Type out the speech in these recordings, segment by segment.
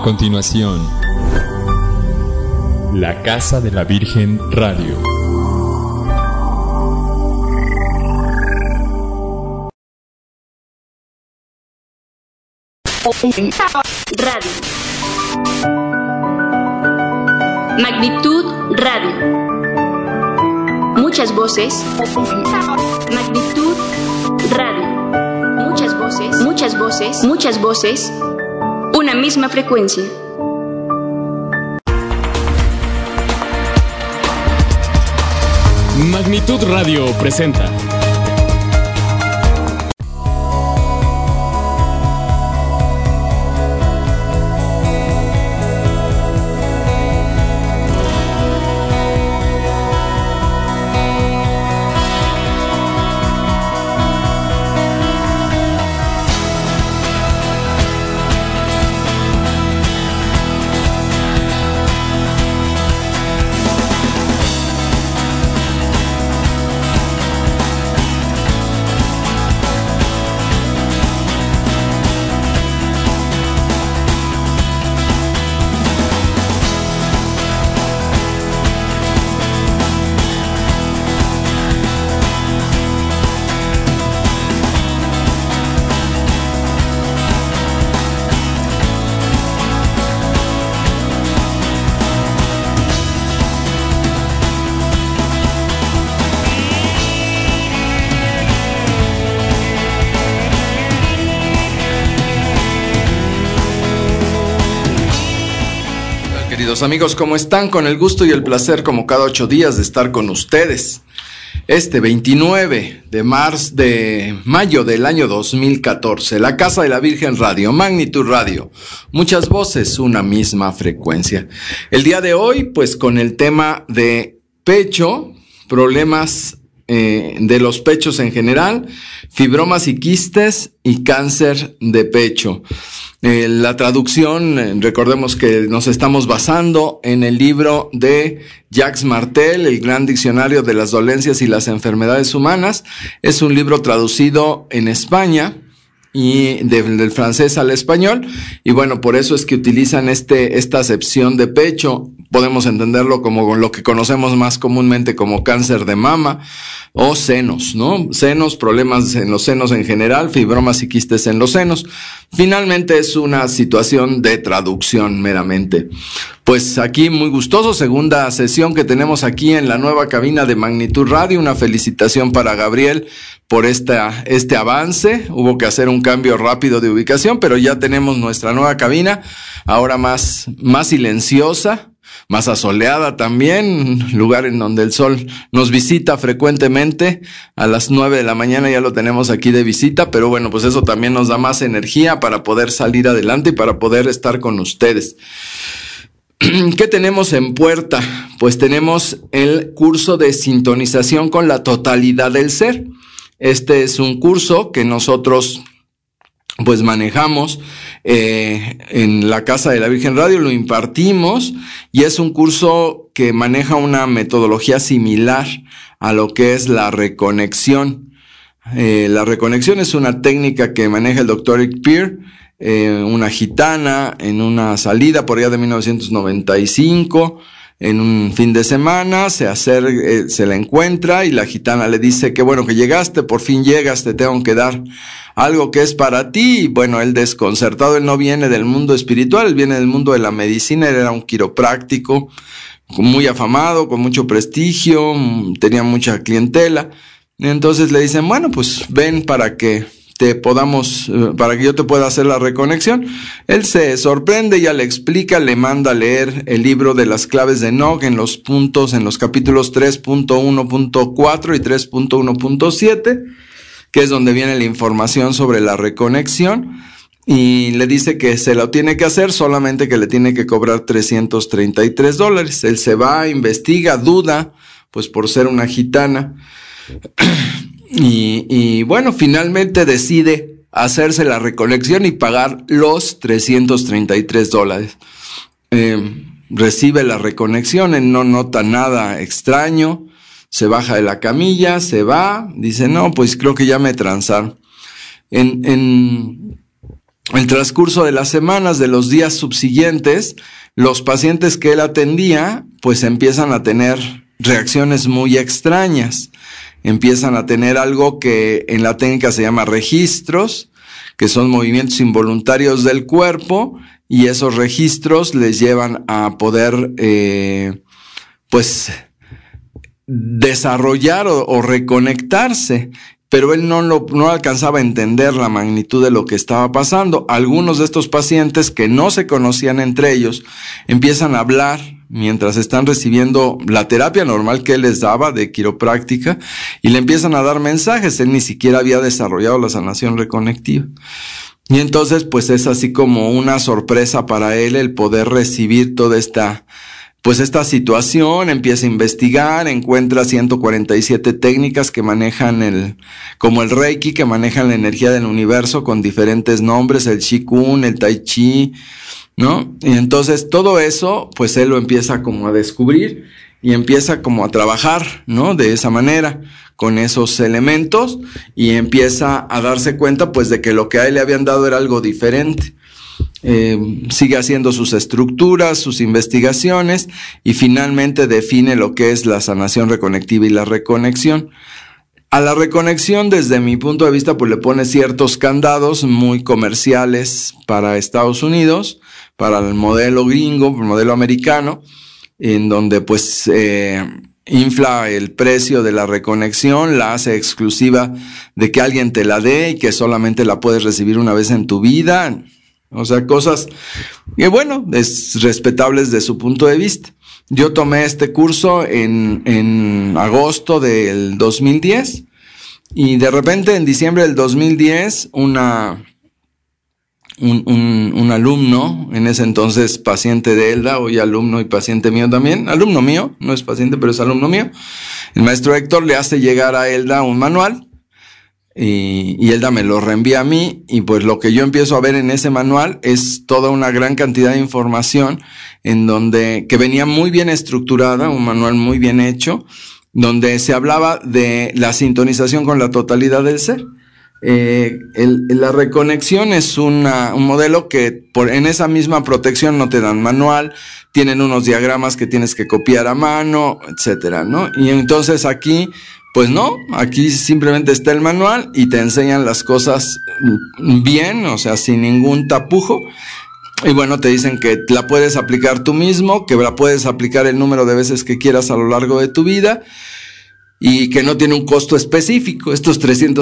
continuación, La Casa de la Virgen Radio. Radio. Magnitud Radio. Muchas voces. Magnitud Radio. Muchas voces. Muchas voces. Muchas voces. Una misma frecuencia. Magnitud Radio presenta amigos, ¿cómo están? Con el gusto y el placer, como cada 8 días, de estar con ustedes. Este 29 de mayo del año 2014, La Casa de la Virgen Radio, Magnitud Radio. Muchas voces, una misma frecuencia. El día de hoy, pues con el tema de pecho, problemas de los pechos en general, fibromas y quistes y cáncer de pecho. La traducción, recordemos que nos estamos basando en el libro de Jacques Martel, el gran diccionario de las dolencias y las enfermedades humanas. Es un libro traducido en España y del francés al español, y bueno, por eso es que utilizan esta acepción de pecho. Podemos entenderlo como lo que conocemos más comúnmente como cáncer de mama o senos, ¿no? Senos, problemas en los senos en general, fibromas y quistes en los senos. Finalmente es una situación de traducción meramente. Pues aquí muy gustoso, segunda sesión que tenemos aquí en la nueva cabina de Magnitud Radio. Una felicitación para Gabriel por este avance. Hubo que hacer un cambio rápido de ubicación, pero ya tenemos nuestra nueva cabina, ahora más silenciosa, más asoleada también, lugar en donde el sol nos visita frecuentemente. A las 9 de la mañana ya lo tenemos aquí de visita, pero bueno, pues eso también nos da más energía para poder salir adelante y para poder estar con ustedes. ¿Qué tenemos en puerta? Pues tenemos el curso de sintonización con la totalidad del ser. Este es un curso que nosotros pues manejamos en la Casa de la Virgen Radio, lo impartimos, y es un curso que maneja una metodología similar a lo que es la reconexión. La reconexión es una técnica que maneja el Dr. Eric Peer, una gitana, en una salida por allá de 1995, en un fin de semana, se la encuentra y la gitana le dice que bueno que llegaste, por fin llegas, te tengo que dar algo que es para ti. Y bueno, él desconcertado, él no viene del mundo espiritual, él viene del mundo de la medicina, él era un quiropráctico muy afamado, con mucho prestigio, tenía mucha clientela. Entonces le dicen, bueno, pues ven para que yo te pueda hacer la reconexión. Él se sorprende, ya le explica, le manda a leer el libro de las claves de Enoch en los capítulos 3.1.4 y 3.1.7, que es donde viene la información sobre la reconexión, y le dice que se lo tiene que hacer, solamente que le tiene que cobrar $333. Él se va, investiga, duda, pues por ser una gitana. Y bueno, finalmente decide hacerse la reconexión y pagar los $333. Recibe la reconexión, él no nota nada extraño, se baja de la camilla, se va, dice, no, pues creo que ya me transaron. el transcurso de las semanas, de los días subsiguientes, los pacientes que él atendía, pues empiezan a tener reacciones muy extrañas. Empiezan a tener algo que en la técnica se llama registros, que son movimientos involuntarios del cuerpo, y esos registros les llevan a poder, pues, desarrollar o reconectarse. Pero él no alcanzaba a entender la magnitud de lo que estaba pasando. Algunos de estos pacientes que no se conocían entre ellos empiezan a hablar mientras están recibiendo la terapia normal que él les daba de quiropráctica y le empiezan a dar mensajes. Él ni siquiera había desarrollado la sanación reconectiva. Y entonces, pues es así como una sorpresa para él el poder recibir toda esta situación. Empieza a investigar, encuentra 147 técnicas que manejan como el Reiki, que manejan la energía del universo con diferentes nombres, el Qigong, el Tai Chi, ¿no? Y entonces todo eso, pues él lo empieza como a descubrir y empieza como a trabajar, ¿no? De esa manera, con esos elementos, y empieza a darse cuenta, pues, de que lo que a él le habían dado era algo diferente. Sigue haciendo sus estructuras, sus investigaciones, y finalmente define lo que es la sanación reconectiva y la reconexión. A la reconexión, desde mi punto de vista, pues le pone ciertos candados muy comerciales para Estados Unidos, para el modelo gringo, el modelo americano, en donde pues infla el precio de la reconexión, la hace exclusiva de que alguien te la dé y que solamente la puedes recibir una vez en tu vida. O sea, cosas que, bueno, es respetables de su punto de vista. Yo tomé este curso en agosto del 2010 y de repente en diciembre del 2010 un alumno, en ese entonces paciente de Elda, hoy alumno y paciente mío también, alumno mío, no es paciente pero es alumno mío, el maestro Héctor le hace llegar a Elda un manual. Y Elda me lo reenvía a mí, y pues lo que yo empiezo a ver en ese manual es toda una gran cantidad de información que venía muy bien estructurada, un manual muy bien hecho, donde se hablaba de la sintonización con la totalidad del ser. La reconexión es un modelo que en esa misma protección no te dan manual, tienen unos diagramas que tienes que copiar a mano, etcétera, ¿no? Y entonces aquí, pues no, aquí simplemente está el manual y te enseñan las cosas bien, o sea, sin ningún tapujo. Y bueno, te dicen que la puedes aplicar tú mismo, que la puedes aplicar el número de veces que quieras a lo largo de tu vida y que no tiene un costo específico. Estos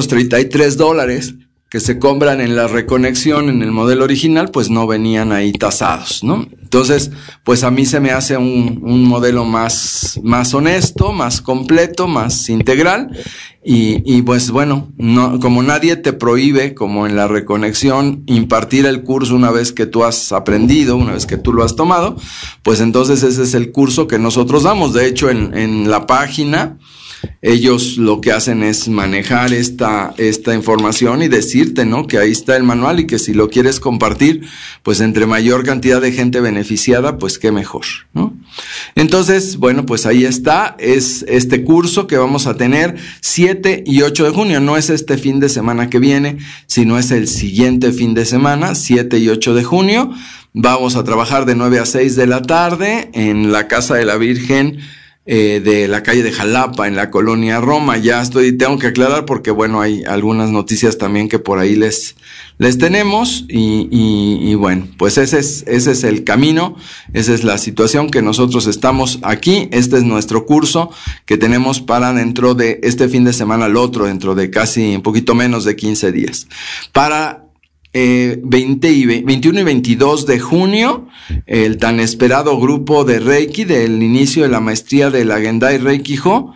$333 que se compran en la reconexión en el modelo original, pues no venían ahí tasados, ¿no? Entonces, pues a mí se me hace un modelo más honesto, más completo, más integral, y pues bueno, no, como nadie te prohíbe, como en la reconexión, impartir el curso una vez que tú has aprendido, una vez que tú lo has tomado, pues entonces ese es el curso que nosotros damos. De hecho, en la página, ellos lo que hacen es manejar esta información y decirte, ¿no?, que ahí está el manual y que si lo quieres compartir, pues entre mayor cantidad de gente beneficiada, pues qué mejor, ¿no? Entonces, bueno, pues ahí está, es este curso que vamos a tener 7 y 8 de junio, no es este fin de semana que viene, sino es el siguiente fin de semana, 7 y 8 de junio. Vamos a trabajar de 9 a 6 de la tarde en la Casa de la Virgen, de la calle de Jalapa, en la colonia Roma. Tengo que aclarar porque bueno, hay algunas noticias también que por ahí les tenemos y bueno, pues ese es el camino, esa es la situación que nosotros estamos aquí. Este es nuestro curso que tenemos para dentro de este fin de semana al otro, dentro de casi un poquito menos de 15 días. Para 21 y 22 de junio, el tan esperado grupo de Reiki del inicio de la maestría de la Gendai Reiki-ho.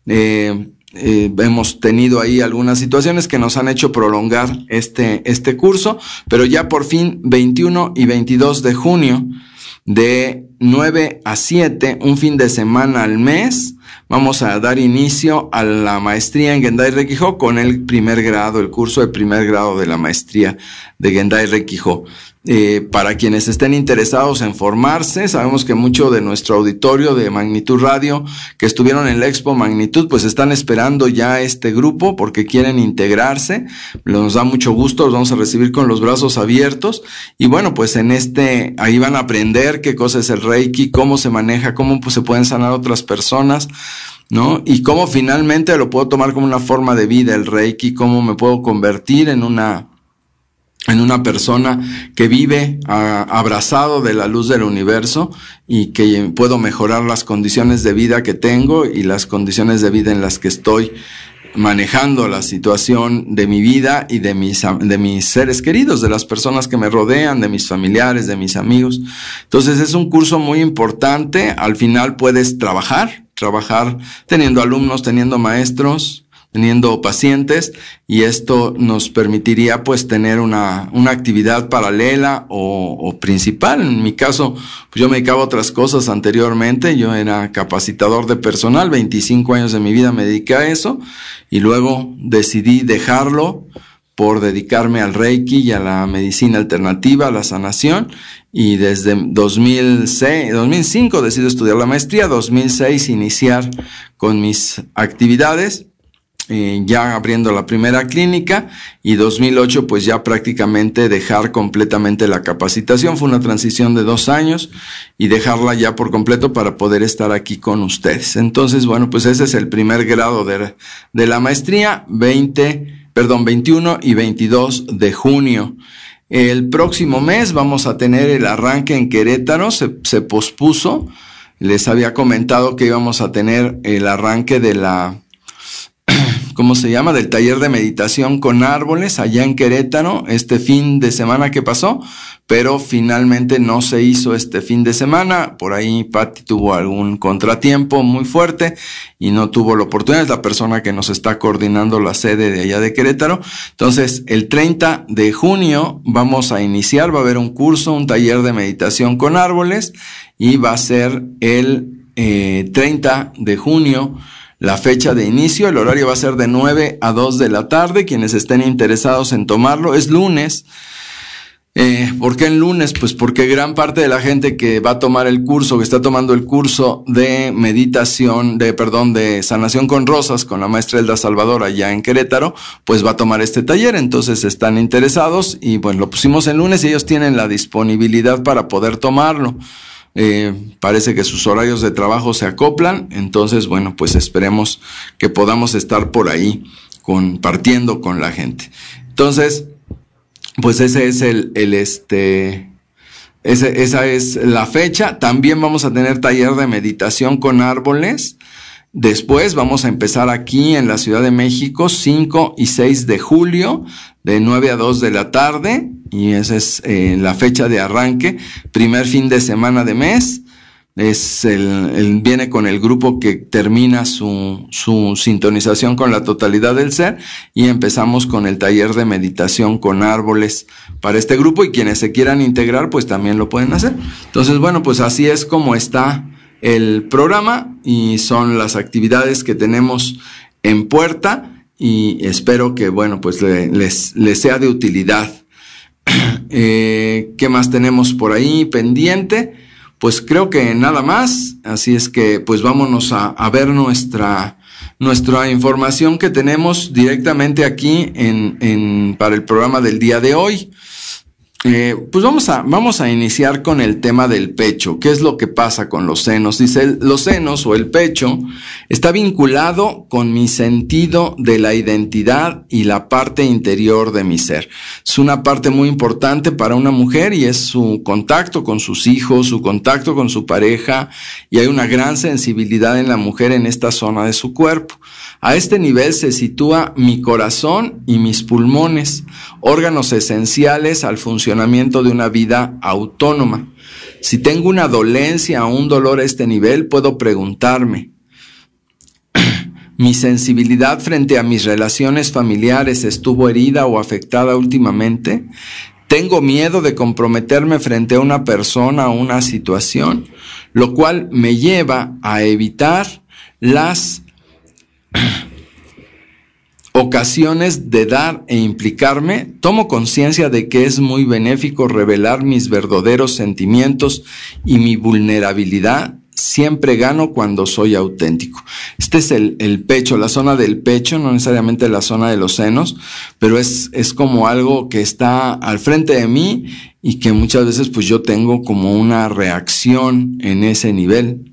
Hemos tenido ahí algunas situaciones que nos han hecho prolongar este curso, pero ya por fin 21 y 22 de junio de 9 a 7, un fin de semana al mes. Vamos a dar inicio a la maestría en Gendai Rekijo con el curso de primer grado de la maestría de Gendai Rekijo. Para quienes estén interesados en formarse, sabemos que mucho de nuestro auditorio de Magnitud Radio que estuvieron en la Expo Magnitud, pues están esperando ya este grupo porque quieren integrarse. Nos da mucho gusto, los vamos a recibir con los brazos abiertos. Y bueno, pues ahí van a aprender qué cosa es el Reiki, cómo se maneja, cómo pues, se pueden sanar otras personas, ¿no? Y cómo finalmente lo puedo tomar como una forma de vida el Reiki, cómo me puedo convertir en una persona que vive abrazado de la luz del universo y que puedo mejorar las condiciones de vida que tengo y las condiciones de vida en las que estoy manejando la situación de mi vida y de mis seres queridos, de las personas que me rodean, de mis familiares, de mis amigos. Entonces es un curso muy importante. Al final puedes trabajar teniendo alumnos, teniendo maestros, teniendo pacientes, y esto nos permitiría pues tener una actividad paralela o principal. En mi caso, pues yo me dedicaba a otras cosas anteriormente. Yo era capacitador de personal, 25 años de mi vida me dediqué a eso, y luego decidí dejarlo por dedicarme al Reiki y a la medicina alternativa, a la sanación, y desde 2005 decidí estudiar la maestría, 2006 iniciar con mis actividades, ya abriendo la primera clínica, y 2008 pues ya prácticamente dejar completamente la capacitación. Fue una transición de 2 años y dejarla ya por completo para poder estar aquí con ustedes. Entonces, bueno, pues ese es el primer grado de la maestría, 21 y 22 de junio. El próximo mes vamos a tener el arranque en Querétaro, se pospuso. Les había comentado que íbamos a tener el arranque de del taller de meditación con árboles allá en Querétaro este fin de semana que pasó, pero finalmente no se hizo este fin de semana. Por ahí Patti tuvo algún contratiempo muy fuerte y no tuvo la oportunidad. Es la persona que nos está coordinando la sede de allá de Querétaro. Entonces, el 30 de junio vamos a iniciar, va a haber un curso, un taller de meditación con árboles, y va a ser el 30 de junio la fecha de inicio. El horario va a ser de 9 a 2 de la tarde. Quienes estén interesados en tomarlo, es lunes. ¿Por qué el lunes? Pues porque gran parte de la gente que va a tomar el curso, que está tomando el curso de de sanación con rosas con la maestra Elda Salvador allá en Querétaro, pues va a tomar este taller. Entonces están interesados y bueno, lo pusimos el lunes y ellos tienen la disponibilidad para poder tomarlo. Parece que sus horarios de trabajo se acoplan. Entonces, bueno, pues esperemos que podamos estar por ahí compartiendo con la gente. Entonces, pues ese es esa es la fecha. También vamos a tener taller de meditación con árboles. Después vamos a empezar aquí en la Ciudad de México, 5 y 6 de julio, de 9 a 2 de la tarde, y esa es la fecha de arranque, primer fin de semana de mes. Viene con el grupo que termina su sintonización con la totalidad del ser, y empezamos con el taller de meditación con árboles para este grupo, y quienes se quieran integrar pues también lo pueden hacer. Entonces, bueno, pues así es como está el programa y son las actividades que tenemos en puerta, y espero que, bueno, pues les sea de utilidad. ¿Qué más tenemos por ahí pendiente? Pues creo que nada más, así es que pues vámonos a ver nuestra información que tenemos directamente aquí para el programa del día de hoy. Pues vamos a iniciar con el tema del pecho. ¿Qué es lo que pasa con los senos? Dice, los senos o el pecho está vinculado con mi sentido de la identidad y la parte interior de mi ser. Es una parte muy importante para una mujer, y es su contacto con sus hijos, su contacto con su pareja, y hay una gran sensibilidad en la mujer en esta zona de su cuerpo. A este nivel se sitúa mi corazón y mis pulmones, órganos esenciales al funcionamiento de una vida autónoma. Si tengo una dolencia o un dolor a este nivel, puedo preguntarme, ¿mi sensibilidad frente a mis relaciones familiares estuvo herida o afectada últimamente? Tengo miedo de comprometerme frente a una persona o una situación, lo cual me lleva a evitar las ocasiones de dar e implicarme. Tomo conciencia de que es muy benéfico revelar mis verdaderos sentimientos y mi vulnerabilidad. Siempre gano cuando soy auténtico. Este es el pecho, la zona del pecho, no necesariamente la zona de los senos, pero es como algo que está al frente de mí y que muchas veces pues yo tengo como una reacción en ese nivel.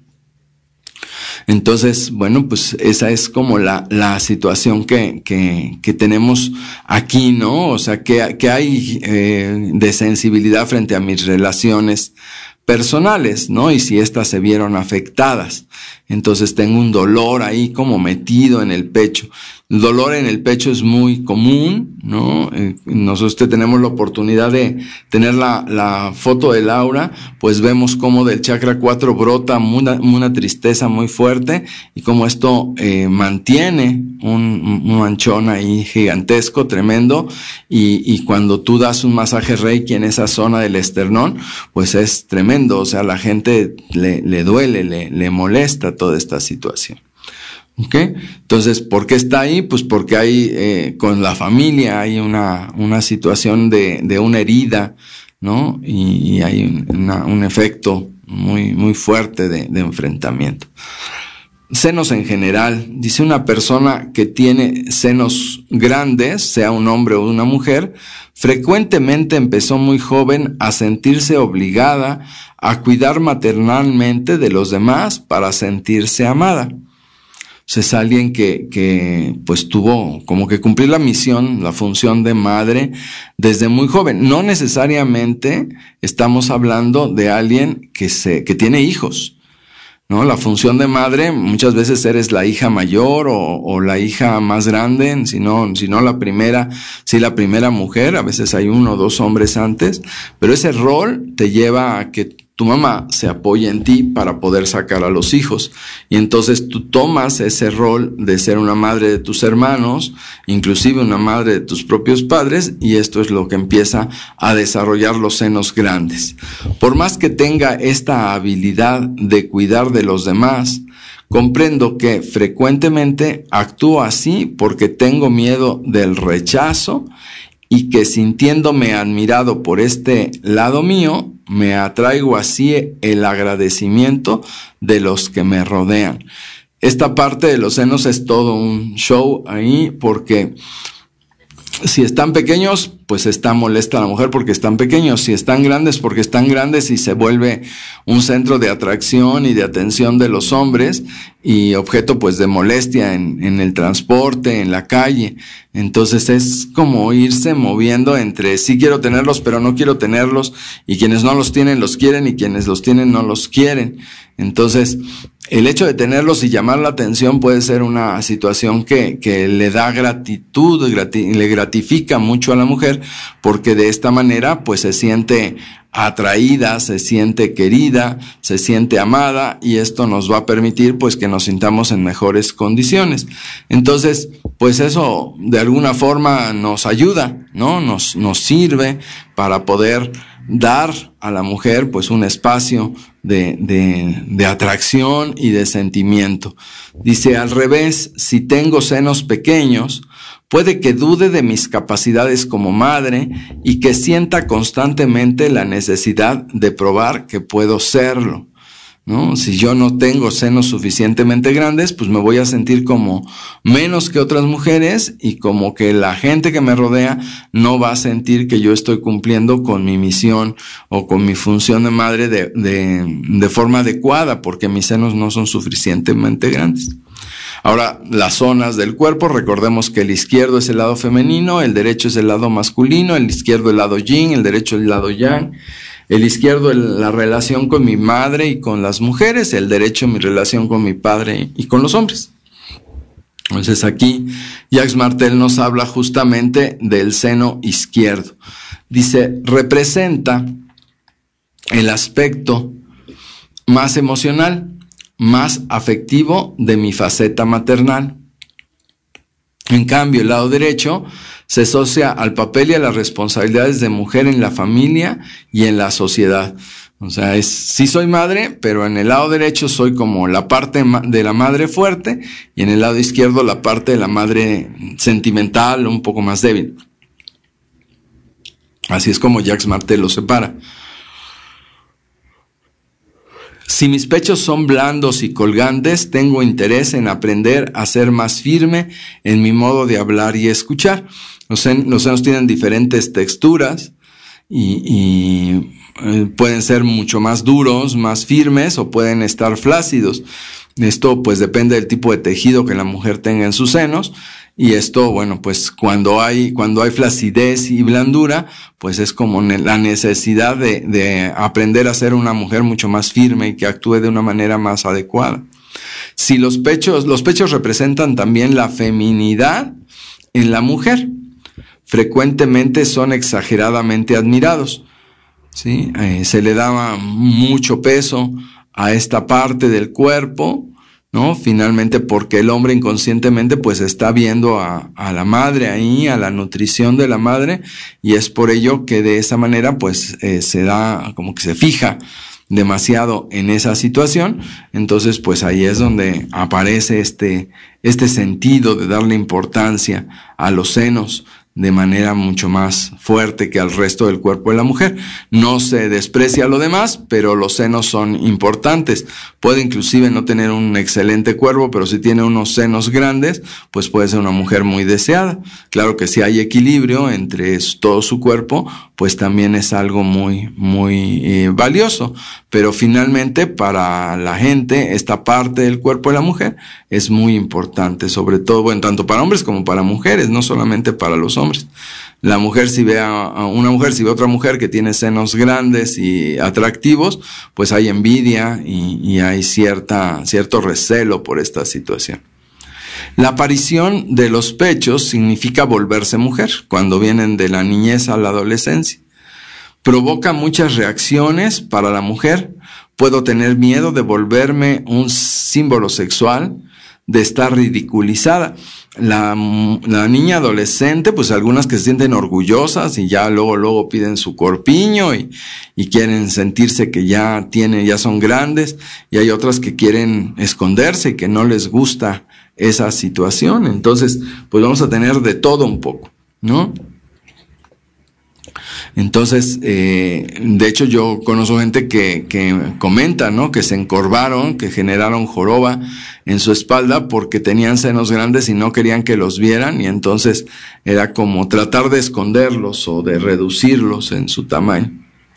Entonces, bueno, pues esa es como la situación que tenemos aquí, ¿no? O sea, que hay de sensibilidad frente a mis relaciones personales, ¿no? Y si éstas se vieron afectadas, entonces tengo un dolor ahí como metido en el pecho. El dolor en el pecho es muy común, ¿no? Nosotros tenemos la oportunidad de tener la foto de Laura, pues vemos cómo del chakra 4 brota una tristeza muy fuerte y cómo esto mantiene un manchón ahí gigantesco, tremendo, y cuando tú das un masaje Reiki en esa zona del esternón, pues es tremendo, o sea, a la gente le duele, le molesta toda esta situación. ¿Okay? Entonces, ¿por qué está ahí? Pues porque hay, con la familia hay una situación de una herida, ¿no? Y hay un efecto muy fuerte de enfrentamiento. Senos en general. Dice, una persona que tiene senos grandes, sea un hombre o una mujer, frecuentemente empezó muy joven a sentirse obligada a cuidar maternalmente de los demás para sentirse amada. Es alguien que pues tuvo como que cumplir la misión, la función de madre desde muy joven. No necesariamente estamos hablando de alguien que tiene hijos, ¿no? La función de madre, muchas veces eres la hija mayor o la hija más grande, si no la primera mujer, a veces hay 1 o 2 hombres antes, pero ese rol te lleva a que tu mamá se apoya en ti para poder sacar a los hijos. Y entonces tú tomas ese rol de ser una madre de tus hermanos, inclusive una madre de tus propios padres, y esto es lo que empieza a desarrollar los senos grandes. Por más que tenga esta habilidad de cuidar de los demás, comprendo que frecuentemente actúo así porque tengo miedo del rechazo y que sintiéndome admirado por este lado mío, me atraigo así el agradecimiento de los que me rodean. Esta parte de los senos es todo un show ahí, porque si están pequeños, pues está molesta la mujer porque están pequeños. Si están grandes, porque están grandes y se vuelve un centro de atracción y de atención de los hombres y objeto pues de molestia en el transporte, en la calle. Entonces es como irse moviendo entre sí quiero tenerlos pero no quiero tenerlos, y quienes no los tienen los quieren y quienes los tienen no los quieren. Entonces el hecho de tenerlos y llamar la atención puede ser una situación que le da gratitud, le gratifica mucho a la mujer, porque de esta manera pues se siente atraída, se siente querida, se siente amada, y esto nos va a permitir pues que nos sintamos en mejores condiciones. Entonces, pues eso de alguna forma nos ayuda, ¿no? Nos sirve para poder dar a la mujer pues un espacio de atracción y de sentimiento. Dice, al revés, si tengo senos pequeños, puede que dude de mis capacidades como madre y que sienta constantemente la necesidad de probar que puedo serlo, ¿no? Si yo no tengo senos suficientemente grandes, pues me voy a sentir como menos que otras mujeres, y como que la gente que me rodea no va a sentir que yo estoy cumpliendo con mi misión o con mi función de madre de forma adecuada, porque mis senos no son suficientemente grandes. Ahora, las zonas del cuerpo, recordemos que el izquierdo es el lado femenino, el derecho es el lado masculino, el izquierdo el lado yin, el derecho el lado yang. El izquierdo la relación con mi madre y con las mujeres, el derecho mi relación con mi padre y con los hombres. Entonces aquí Jacques Martel nos habla justamente del seno izquierdo. Dice, representa el aspecto más emocional, más afectivo de mi faceta maternal. En cambio, el lado derecho se asocia al papel y a las responsabilidades de mujer en la familia y en la sociedad. O sea, sí soy madre, pero en el lado derecho soy como la parte de la madre fuerte y en el lado izquierdo la parte de la madre sentimental, un poco más débil. Así es como Jacques Martel lo separa. Si mis pechos son blandos y colgantes, tengo interés en aprender a ser más firme en mi modo de hablar y escuchar. Los senos tienen diferentes texturas y pueden ser mucho más duros, más firmes o pueden estar flácidos. Esto pues depende del tipo de tejido que la mujer tenga en sus senos. Y esto, bueno, pues cuando hay flacidez y blandura, pues es como la necesidad de aprender a ser una mujer mucho más firme y que actúe de una manera más adecuada. Si los pechos representan también la feminidad en la mujer, frecuentemente son exageradamente admirados, ¿sí? Se le daba mucho peso a esta parte del cuerpo, ¿no? Finalmente porque el hombre inconscientemente pues está viendo a la madre ahí, a la nutrición de la madre, y es por ello que de esa manera pues se da como que se fija demasiado en esa situación. Entonces pues ahí es donde aparece este sentido de darle importancia a los senos de manera mucho más fuerte que al resto del cuerpo de la mujer. No se desprecia lo demás, pero los senos son importantes. Puede inclusive no tener un excelente cuerpo, pero si tiene unos senos grandes, pues puede ser una mujer muy deseada. Claro que si hay equilibrio entre todo su cuerpo, pues también es algo muy, muy valioso. Pero finalmente para la gente, esta parte del cuerpo de la mujer es muy importante, sobre todo, bueno, tanto para hombres como para mujeres, no solamente para los hombres. La mujer, si ve a una mujer, si ve a otra mujer que tiene senos grandes y atractivos, pues hay envidia y hay cierto recelo por esta situación. La aparición de los pechos significa volverse mujer, cuando vienen de la niñez a la adolescencia. Provoca muchas reacciones para la mujer. Puedo tener miedo de volverme un símbolo sexual, de estar ridiculizada. La niña adolescente, pues algunas que se sienten orgullosas y ya luego piden su corpiño y quieren sentirse que ya son grandes, y hay otras que quieren esconderse y que no les gusta esa situación. Entonces, pues vamos a tener de todo un poco, ¿no? Entonces, de hecho yo conozco gente que comenta, ¿no? Que se encorvaron, que generaron joroba en su espalda porque tenían senos grandes y no querían que los vieran, y entonces era como tratar de esconderlos o de reducirlos en su tamaño.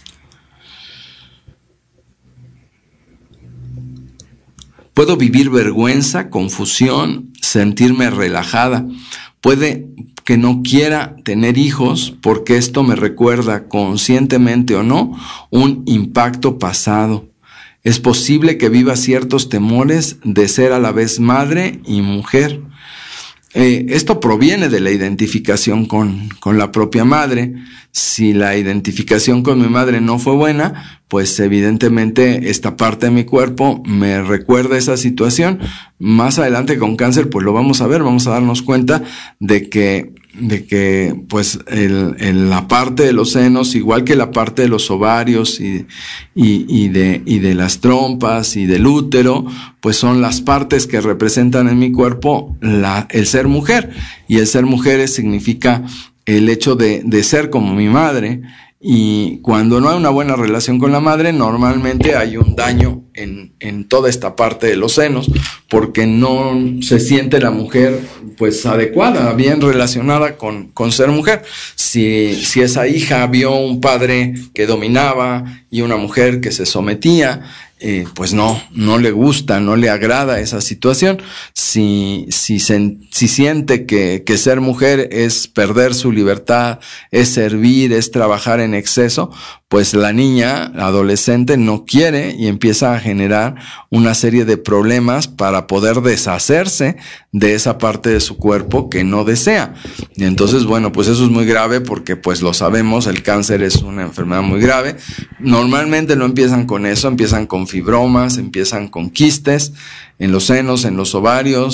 Puedo vivir vergüenza, confusión, sentirme relajada. Puede que no quiera tener hijos porque esto me recuerda, conscientemente o no, un impacto pasado. Es posible que viva ciertos temores de ser a la vez madre y mujer. Esto proviene de la identificación con la propia madre. Si la identificación con mi madre no fue buena, pues evidentemente esta parte de mi cuerpo me recuerda esa situación. Más adelante con cáncer pues lo vamos a ver, vamos a darnos cuenta de que pues la parte de los senos, igual que la parte de los ovarios y de las trompas y del útero, pues son las partes que representan en mi cuerpo el ser mujer. Y el ser mujer significa el hecho de ser como mi madre. Y cuando no hay una buena relación con la madre, normalmente hay un daño en toda esta parte de los senos, porque no se siente la mujer pues adecuada, bien relacionada con ser mujer. Si esa hija vio un padre que dominaba y una mujer que se sometía, pues no le gusta, no le agrada esa situación. Si siente que ser mujer es perder su libertad, es servir, es trabajar en exceso, pues la niña, la adolescente, no quiere y empieza a generar una serie de problemas para poder deshacerse de esa parte de su cuerpo que no desea. Y entonces, bueno, pues eso es muy grave porque pues lo sabemos, el cáncer es una enfermedad muy grave. Normalmente no empiezan con eso, empiezan con fibromas, empiezan con quistes en los senos, en los ovarios,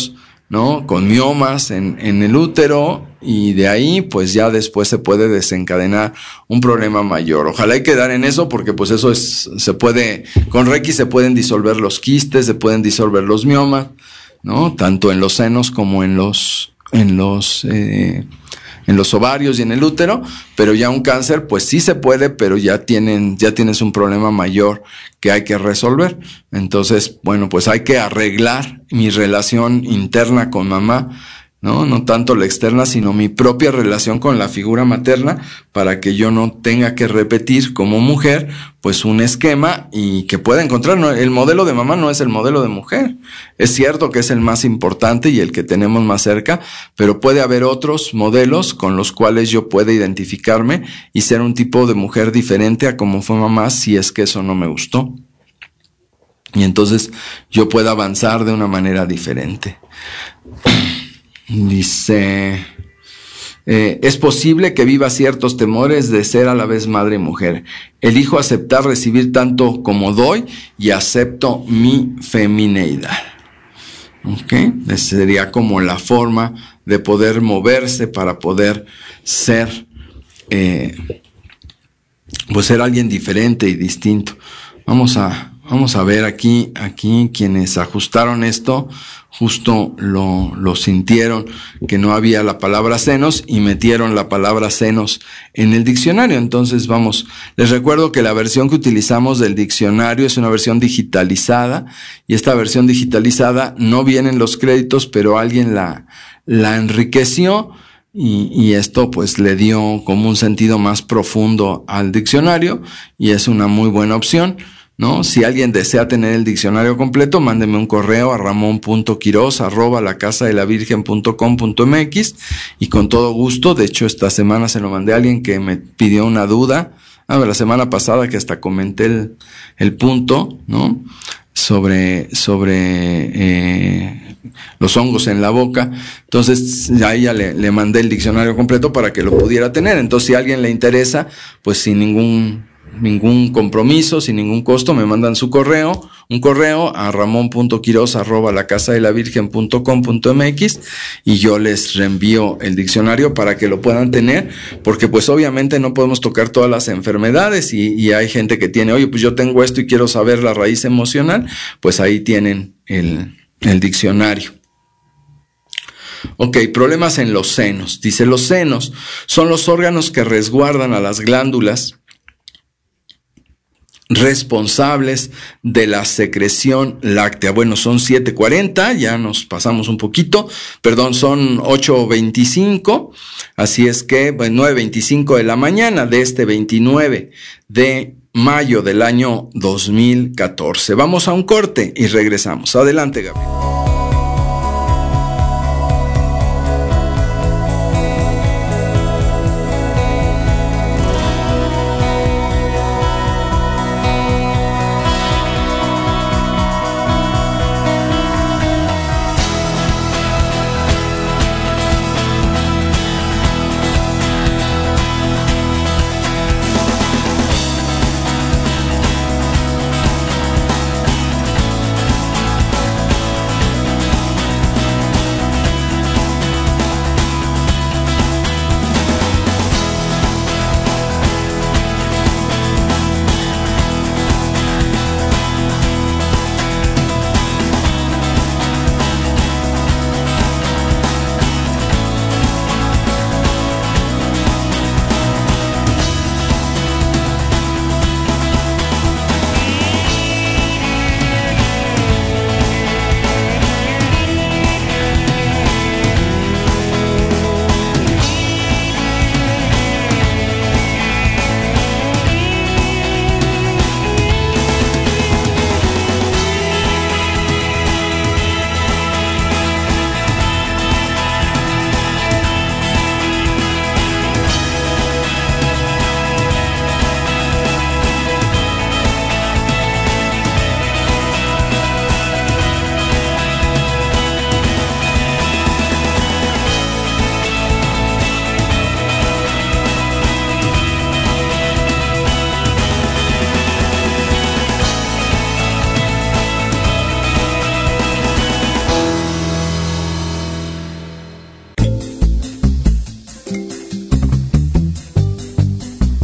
¿no? Con miomas en el útero, y de ahí pues ya después se puede desencadenar un problema mayor. Ojalá hay que dar en eso, porque pues eso se puede, con Reiki se pueden disolver los quistes, se pueden disolver los miomas, ¿no? Tanto en los senos como en los ovarios y en el útero, pero ya un cáncer pues sí se puede, pero ya tienes un problema mayor que hay que resolver. Entonces, bueno, pues hay que arreglar mi relación interna con mamá, no tanto la externa, sino mi propia relación con la figura materna, para que yo no tenga que repetir como mujer pues un esquema, y que pueda encontrar, ¿no? El modelo de mamá no es el modelo de mujer. Es cierto que es el más importante y el que tenemos más cerca, pero puede haber otros modelos con los cuales yo pueda identificarme y ser un tipo de mujer diferente a como fue mamá, si es que eso no me gustó. Y entonces yo pueda avanzar de una manera diferente. Dice, es posible que viva ciertos temores de ser a la vez madre y mujer. Elijo aceptar recibir tanto como doy y acepto mi femineidad. ¿Ok? Esa sería como la forma de poder moverse para poder ser, pues ser alguien diferente y distinto. Vamos a ver aquí quienes ajustaron esto, justo lo sintieron que no había la palabra senos y metieron la palabra senos en el diccionario. Entonces les recuerdo que la versión que utilizamos del diccionario es una versión digitalizada, y esta versión digitalizada no viene en los créditos, pero alguien la enriqueció, y esto pues le dio como un sentido más profundo al diccionario, y es una muy buena opción, ¿no? Si alguien desea tener el diccionario completo, mándeme un correo a ramon.quiroz@lacasadelavirgen.com.mx, y con todo gusto. De hecho, esta semana se lo mandé a alguien que me pidió una duda. La semana pasada, que hasta comenté el punto, ¿no? Sobre los hongos en la boca. Entonces a ella le mandé el diccionario completo para que lo pudiera tener. Entonces, si a alguien le interesa, pues sin ningún compromiso, sin ningún costo, me mandan un correo a ramon.quiroz@lacasadelavirgen.com.mx, y yo les reenvío el diccionario para que lo puedan tener, porque pues obviamente no podemos tocar todas las enfermedades, y hay gente que tiene, oye, pues yo tengo esto y quiero saber la raíz emocional, pues ahí tienen el diccionario. Ok, problemas en los senos. Dice, los senos son los órganos que resguardan a las glándulas responsables de la secreción láctea. Bueno, son 7:40, ya nos pasamos un poquito, son 8:25, así es que 9:25 de la mañana de este 29 de mayo del año 2014. Vamos a un corte y regresamos. Adelante, Gabriel.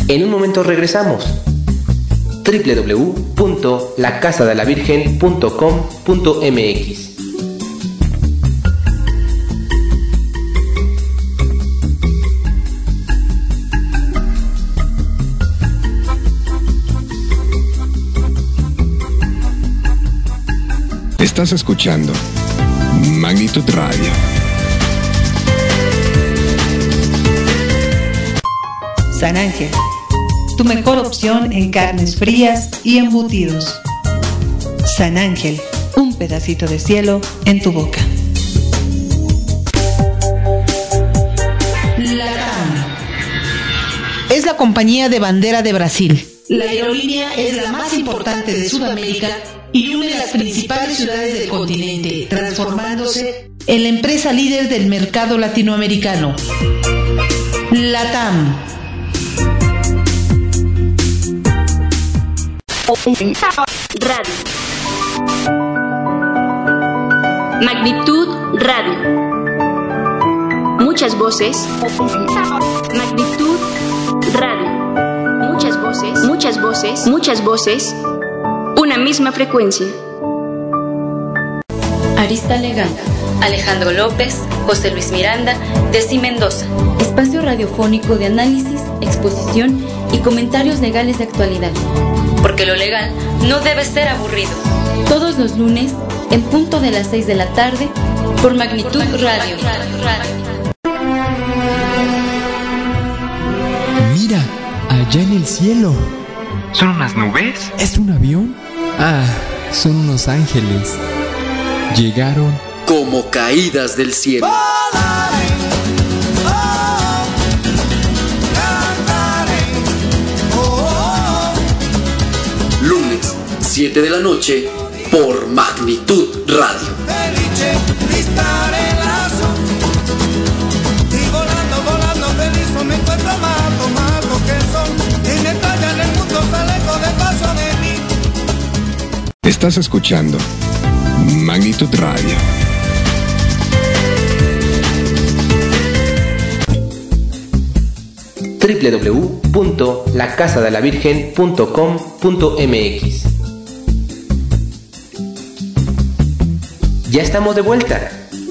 En un momento regresamos. www.lacasadelavirgen.com.mx. Estás escuchando Magnitud Radio. San Ángel, tu mejor opción en carnes frías y embutidos. San Ángel, un pedacito de cielo en tu boca. LATAM es la compañía de bandera de Brasil. La aerolínea es la más importante de Sudamérica y une las principales ciudades del continente, transformándose en la empresa líder del mercado latinoamericano. LATAM. Radio. Magnitud Radio. Muchas voces. Magnitud Radio. Muchas voces, muchas voces, muchas voces. Una misma frecuencia. Arista Legal, Alejandro López, José Luis Miranda, Desi Mendoza. Espacio radiofónico de análisis, exposición y comentarios legales de actualidad. Porque lo legal no debe ser aburrido. Todos los lunes, en punto de las 6 de la tarde, por Magnitud Radio. Mira, allá en el cielo. ¿Son unas nubes? ¿Es un avión? Ah, son unos ángeles. Llegaron como caídas del cielo. Lunes, 7 de la noche, por Magnitud Radio. Y volando, volando feliz, me encuentro amado, más lo que son. Y me callan el mundo, se alejo de paso de mí. Estás escuchando Magnitud Radio. www.lacasadelavirgen.com.mx. Ya estamos de vuelta.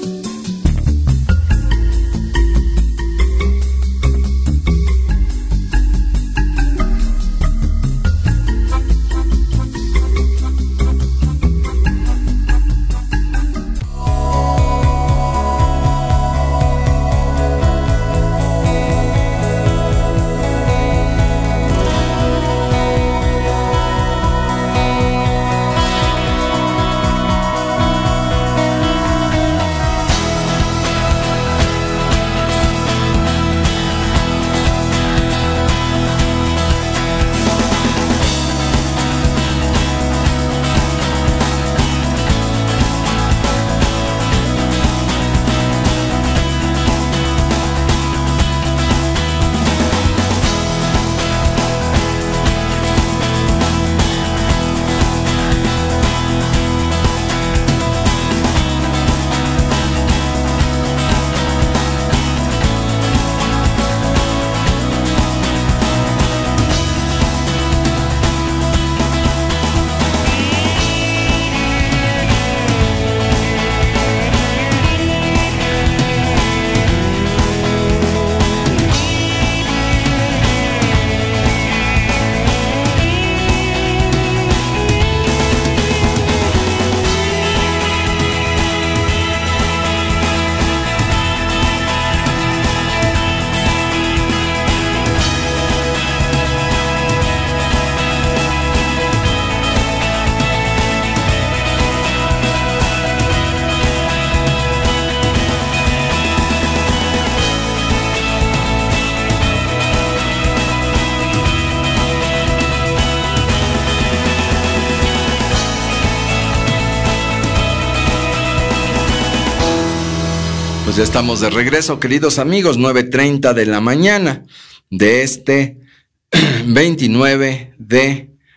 Ya estamos de regreso, queridos amigos, 9:30 de la mañana de este 29 de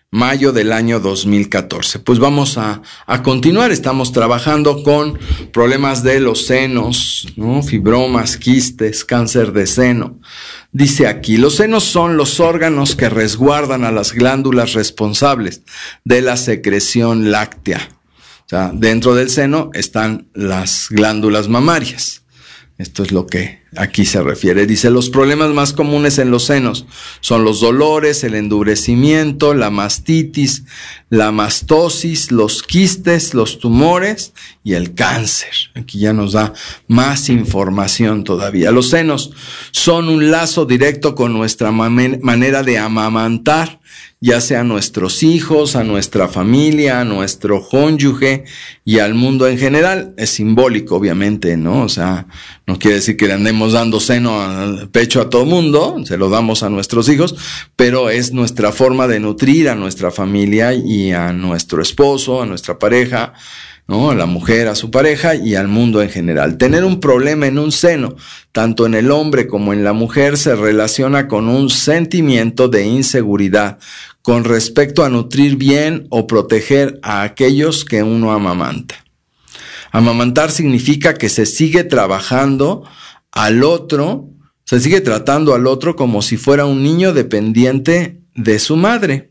mayo del año 2014. Pues vamos a continuar. Estamos trabajando con problemas de los senos, ¿no? Fibromas, quistes, cáncer de seno. Dice aquí, los senos son los órganos que resguardan a las glándulas responsables de la secreción láctea. O sea, dentro del seno están las glándulas mamarias. Esto es lo que aquí se refiere. Dice, los problemas más comunes en los senos son los dolores, el endurecimiento, la mastitis, la mastosis, los quistes, los tumores y el cáncer. Aquí ya nos da más información todavía. Los senos son un lazo directo con nuestra manera de amamantar, ya sea a nuestros hijos, a nuestra familia, a nuestro cónyuge y al mundo en general. Es simbólico, obviamente, ¿no? O sea, no quiere decir que le andemos dando seno al pecho a todo mundo, se lo damos a nuestros hijos, pero es nuestra forma de nutrir a nuestra familia y a nuestro esposo, a nuestra pareja, ¿no? A la mujer, a su pareja y al mundo en general. Tener un problema en un seno, tanto en el hombre como en la mujer, se relaciona con un sentimiento de inseguridad con respecto a nutrir bien o proteger a aquellos que uno amamanta. Amamantar significa que se sigue trabajando al otro, se sigue tratando al otro como si fuera un niño dependiente de su madre.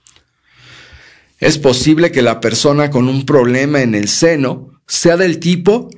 Es posible que la persona con un problema en el seno sea del tipo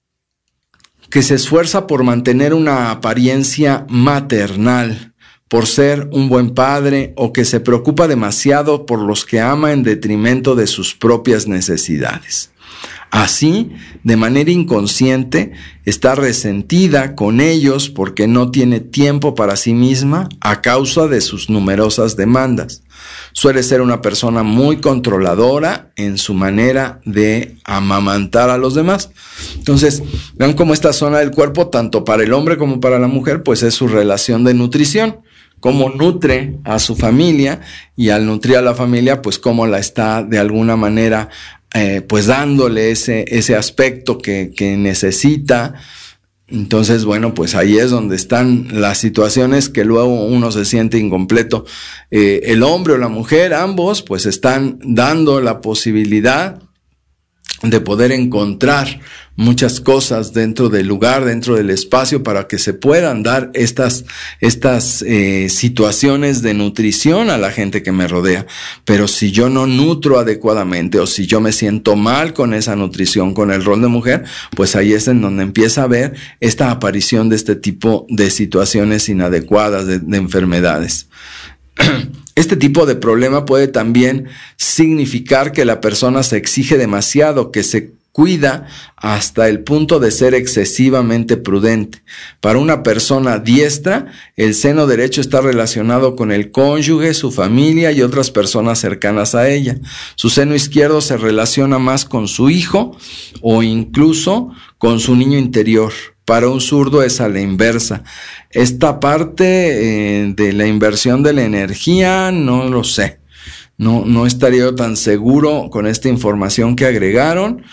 que se esfuerza por mantener una apariencia maternal, por ser un buen padre, o que se preocupa demasiado por los que ama en detrimento de sus propias necesidades. Así, de manera inconsciente, está resentida con ellos porque no tiene tiempo para sí misma a causa de sus numerosas demandas. Suele ser una persona muy controladora en su manera de amamantar a los demás. Entonces, vean cómo esta zona del cuerpo, tanto para el hombre como para la mujer, pues es su relación de nutrición. Cómo nutre a su familia, y al nutrir a la familia, pues cómo la está de alguna manera pues dándole ese aspecto que necesita. Entonces, bueno, pues ahí es donde están las situaciones que luego uno se siente incompleto. El hombre o la mujer, ambos, pues están dando la posibilidad de poder encontrar muchas cosas dentro del lugar, dentro del espacio, para que se puedan dar estas situaciones de nutrición a la gente que me rodea. Pero si yo no nutro adecuadamente, o si yo me siento mal con esa nutrición, con el rol de mujer, pues ahí es en donde empieza a ver esta aparición de este tipo de situaciones inadecuadas, de enfermedades. Este tipo de problema puede también significar que la persona se exige demasiado, que se cuida hasta el punto de ser excesivamente prudente. Para una persona diestra, el seno derecho está relacionado con el cónyuge, su familia y otras personas cercanas a ella. Su seno izquierdo se relaciona más con su hijo o incluso con su niño interior. Para un zurdo es a la inversa. Esta parte de la inversión de la energía, no lo sé. No estaría yo tan seguro con esta información que agregaron,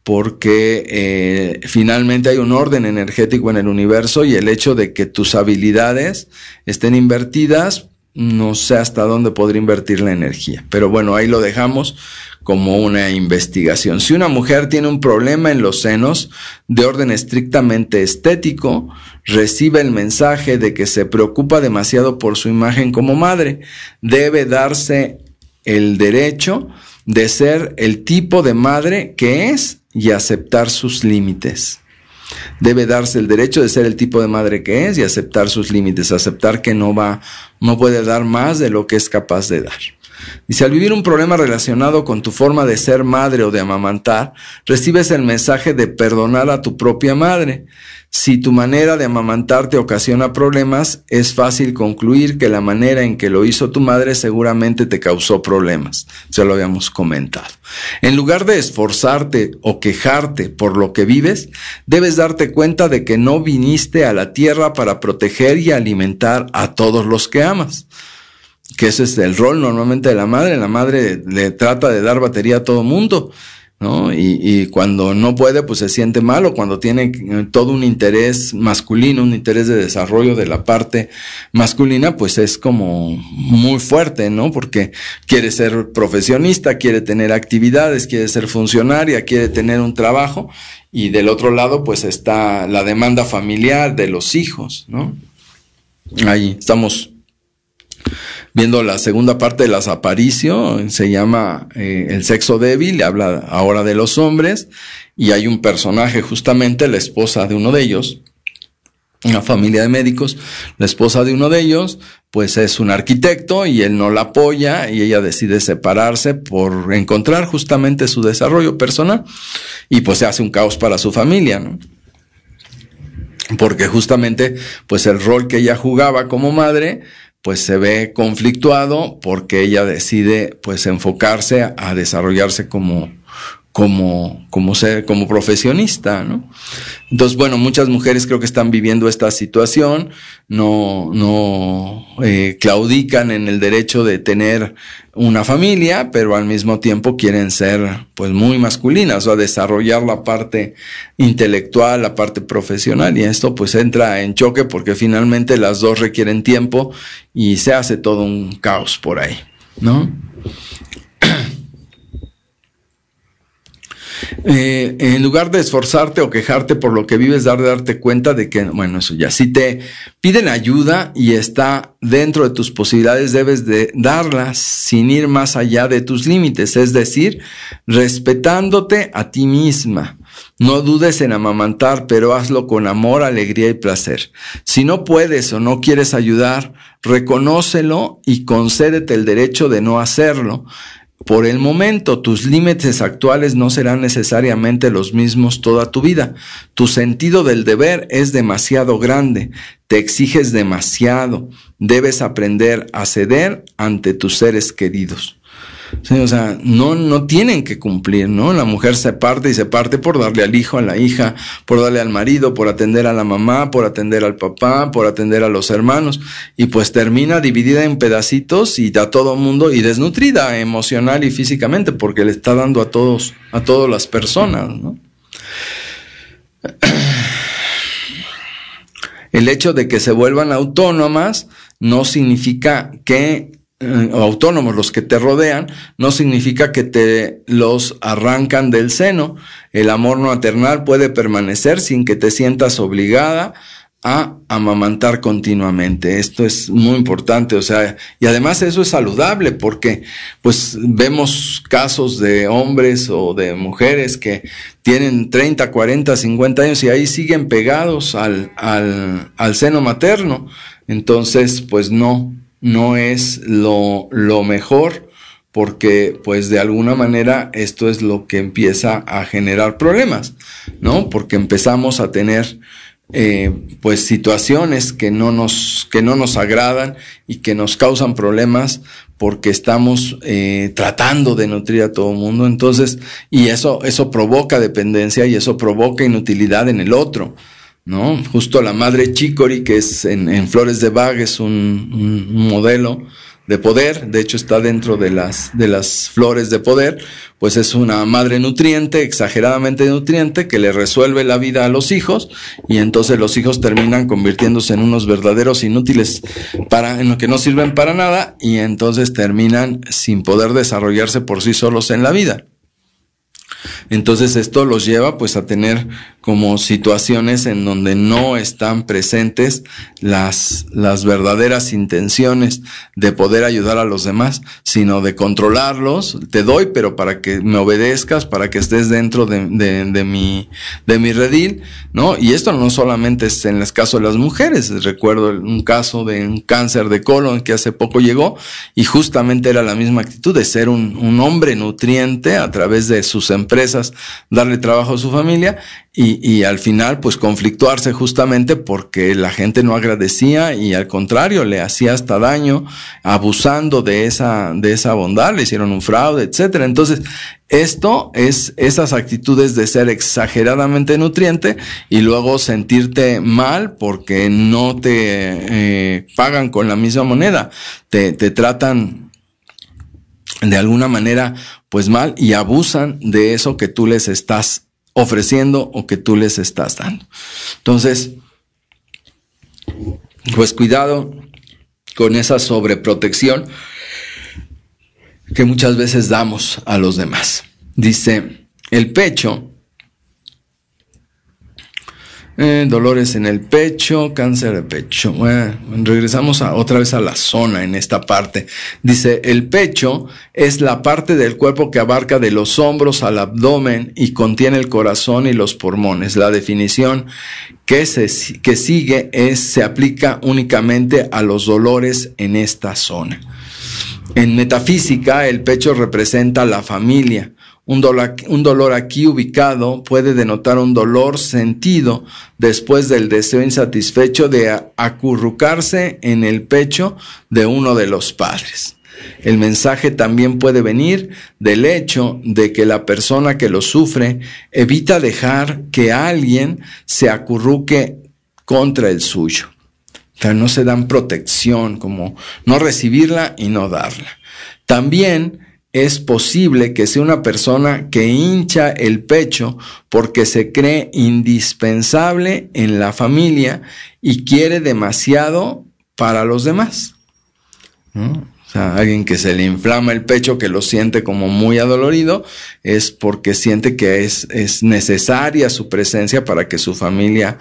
porque finalmente hay un orden energético en el universo, y el hecho de que tus habilidades estén invertidas, no sé hasta dónde podría invertir la energía. Pero bueno, ahí lo dejamos como una investigación. Si una mujer tiene un problema en los senos de orden estrictamente estético, recibe el mensaje de que se preocupa demasiado por su imagen como madre. Debe darse el derecho de ser el tipo de madre que es y aceptar sus límites. Debe darse el derecho de ser el tipo de madre que es y aceptar sus límites, aceptar que no puede dar más de lo que es capaz de dar. Dice, al vivir un problema relacionado con tu forma de ser madre o de amamantar, recibes el mensaje de perdonar a tu propia madre. Si tu manera de amamantar te ocasiona problemas, es fácil concluir que la manera en que lo hizo tu madre seguramente te causó problemas. Ya lo habíamos comentado. En lugar de esforzarte o quejarte por lo que vives, debes darte cuenta de que no viniste a la tierra para proteger y alimentar a todos los que amas. Que ese es el rol normalmente de la madre. La madre le trata de dar batería a todo mundo, ¿no? Y cuando no puede, pues se siente mal, o cuando tiene todo un interés masculino, un interés de desarrollo de la parte masculina, pues es como muy fuerte, ¿no? Porque quiere ser profesionista, quiere tener actividades, quiere ser funcionaria, quiere tener un trabajo, y del otro lado, pues está la demanda familiar de los hijos, ¿no? Ahí estamos viendo la segunda parte de las Aparicio, se llama El sexo débil, habla ahora de los hombres, y hay un personaje, justamente la esposa de uno de ellos, una familia de médicos, la esposa de uno de ellos, pues es un arquitecto y él no la apoya, y ella decide separarse por encontrar justamente su desarrollo personal, y pues se hace un caos para su familia, ¿no? Porque justamente, pues el rol que ella jugaba como madre, pues se ve conflictuado porque ella decide pues enfocarse a desarrollarse como profesionista, ¿no? Entonces, bueno, muchas mujeres creo que están viviendo esta situación, no claudican en el derecho de tener una familia, pero al mismo tiempo quieren ser pues muy masculinas, o desarrollar la parte intelectual, la parte profesional, y esto pues entra en choque porque finalmente las dos requieren tiempo y se hace todo un caos por ahí, ¿no? En lugar de esforzarte o quejarte por lo que vives, darte cuenta de que, bueno, eso ya, si te piden ayuda y está dentro de tus posibilidades, debes de darlas sin ir más allá de tus límites, es decir, respetándote a ti misma. No dudes en amamantar, pero hazlo con amor, alegría y placer. Si no puedes o no quieres ayudar, reconócelo y concédete el derecho de no hacerlo. Por el momento, tus límites actuales no serán necesariamente los mismos toda tu vida. Tu sentido del deber es demasiado grande, te exiges demasiado, debes aprender a ceder ante tus seres queridos. Sí, o sea, no tienen que cumplir, ¿no? La mujer se parte por darle al hijo, a la hija, por darle al marido, por atender a la mamá, por atender al papá, por atender a los hermanos, y pues termina dividida en pedacitos y a todo mundo, y desnutrida emocional y físicamente, porque le está dando a todas las personas, ¿no? El hecho de que se vuelvan autónomas no significa que autónomos los que te rodean, no significa que te los arrancan del seno. El amor maternal puede permanecer sin que te sientas obligada a amamantar continuamente. Esto es muy importante, o sea, y además eso es saludable porque pues vemos casos de hombres o de mujeres que tienen 30, 40, 50 años y ahí siguen pegados al seno materno. Entonces, pues no es lo mejor, porque pues de alguna manera esto es lo que empieza a generar problemas, ¿no? Porque empezamos a tener pues situaciones que no nos agradan y que nos causan problemas porque estamos tratando de nutrir a todo el mundo. Entonces, y eso provoca dependencia y eso provoca inutilidad en el otro, ¿no? Justo la madre Chicory, que es en Flores de Bach, es un modelo de poder, de hecho está dentro de las flores de poder, pues es una madre nutriente, exageradamente nutriente, que le resuelve la vida a los hijos, y entonces los hijos terminan convirtiéndose en unos verdaderos inútiles en lo que no sirven para nada, y entonces terminan sin poder desarrollarse por sí solos en la vida. Entonces esto los lleva pues a tener como situaciones en donde no están presentes las verdaderas intenciones de poder ayudar a los demás, sino de controlarlos. Te doy, pero para que me obedezcas, para que estés dentro de mi redil, ¿no? Y esto no solamente es en el caso de las mujeres. Recuerdo un caso de un cáncer de colon que hace poco llegó y justamente era la misma actitud de ser un hombre nutriente a través de sus empresas, darle trabajo a su familia y al final pues conflictuarse justamente porque la gente no agradecía y al contrario le hacía hasta daño abusando de esa bondad, le hicieron un fraude, etcétera. Entonces esto es esas actitudes de ser exageradamente nutriente y luego sentirte mal porque no te pagan con la misma moneda, te tratan de alguna manera pues mal y abusan de eso que tú les estás ofreciendo o que tú les estás dando. Entonces, pues cuidado con esa sobreprotección que muchas veces damos a los demás. Dice, el pecho, dolores en el pecho, cáncer de pecho. Bueno, regresamos otra vez a la zona en esta parte. Dice, el pecho es la parte del cuerpo que abarca de los hombros al abdomen y contiene el corazón y los pulmones. La definición que sigue se aplica únicamente a los dolores en esta zona. En metafísica, el pecho representa la familia. Un dolor aquí ubicado puede denotar un dolor sentido después del deseo insatisfecho de acurrucarse en el pecho de uno de los padres. El mensaje también puede venir del hecho de que la persona que lo sufre evita dejar que alguien se acurruque contra el suyo. O sea, no se dan protección, como no recibirla y no darla. También es posible que sea una persona que hincha el pecho porque se cree indispensable en la familia y quiere demasiado para los demás, ¿no? O sea, alguien que se le inflama el pecho, que lo siente como muy adolorido, es porque siente que es necesaria su presencia para que su familia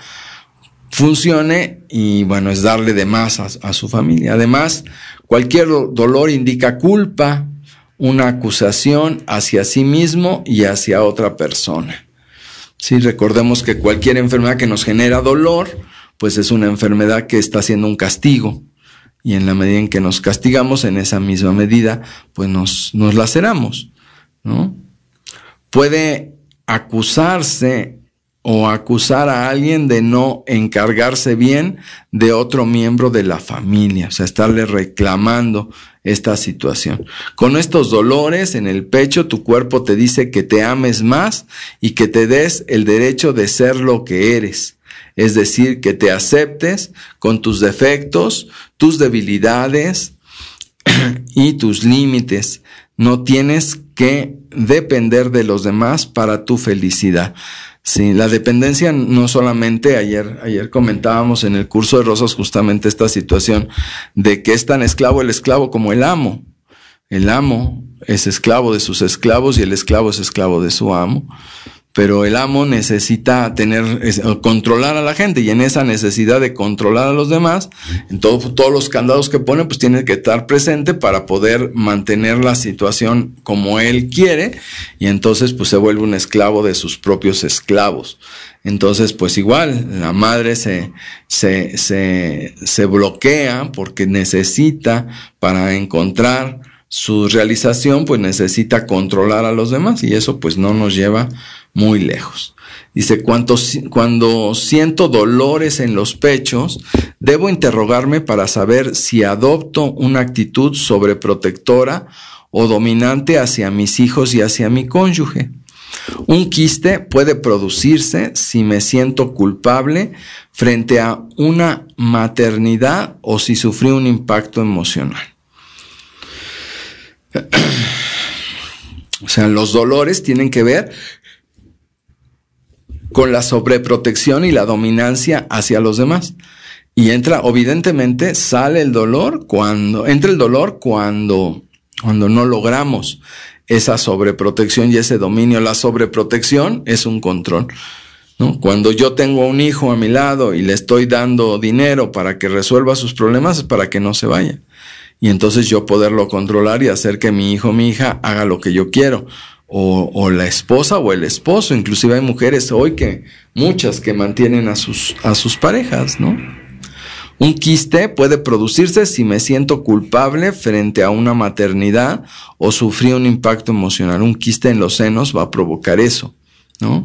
funcione y bueno, es darle de más a su familia. Además, cualquier dolor indica culpa, una acusación hacia sí mismo y hacia otra persona. Sí, recordemos que cualquier enfermedad que nos genera dolor, pues es una enfermedad que está siendo un castigo. Y en la medida en que nos castigamos, en esa misma medida, pues nos laceramos, ¿no? Puede acusarse o acusar a alguien de no encargarse bien de otro miembro de la familia, o sea, estarle reclamando esta situación. Con estos dolores en el pecho, tu cuerpo te dice que te ames más y que te des el derecho de ser lo que eres. Es decir, que te aceptes con tus defectos, tus debilidades y tus límites. No tienes que depender de los demás para tu felicidad. Sí, la dependencia no solamente, ayer comentábamos en el curso de Rosas justamente esta situación de que es tan esclavo el esclavo como el amo. El amo es esclavo de sus esclavos y el esclavo es esclavo de su amo. Pero el amo necesita controlar a la gente, y en esa necesidad de controlar a los demás, en todos los candados que pone, pues tiene que estar presente para poder mantener la situación como él quiere, y entonces pues se vuelve un esclavo de sus propios esclavos. Entonces pues igual, la madre se bloquea porque necesita, para encontrar su realización, pues necesita controlar a los demás, y eso pues no nos lleva muy lejos. Dice, cuando siento dolores en los pechos, debo interrogarme para saber si adopto una actitud sobreprotectora o dominante hacia mis hijos y hacia mi cónyuge. Un quiste puede producirse si me siento culpable frente a una maternidad o si sufrí un impacto emocional. O sea, los dolores tienen que ver con la sobreprotección y la dominancia hacia los demás. Y evidentemente sale el dolor entra el dolor cuando no logramos esa sobreprotección y ese dominio. La sobreprotección es un control, ¿no? Cuando yo tengo a un hijo a mi lado y le estoy dando dinero para que resuelva sus problemas, es para que no se vaya. Y entonces yo poderlo controlar y hacer que mi hijo o mi hija haga lo que yo quiero. O la esposa o el esposo. Inclusive hay mujeres hoy muchas que mantienen a sus parejas, ¿no? Un quiste puede producirse si me siento culpable frente a una maternidad o sufrí un impacto emocional. Un quiste en los senos va a provocar eso, ¿no?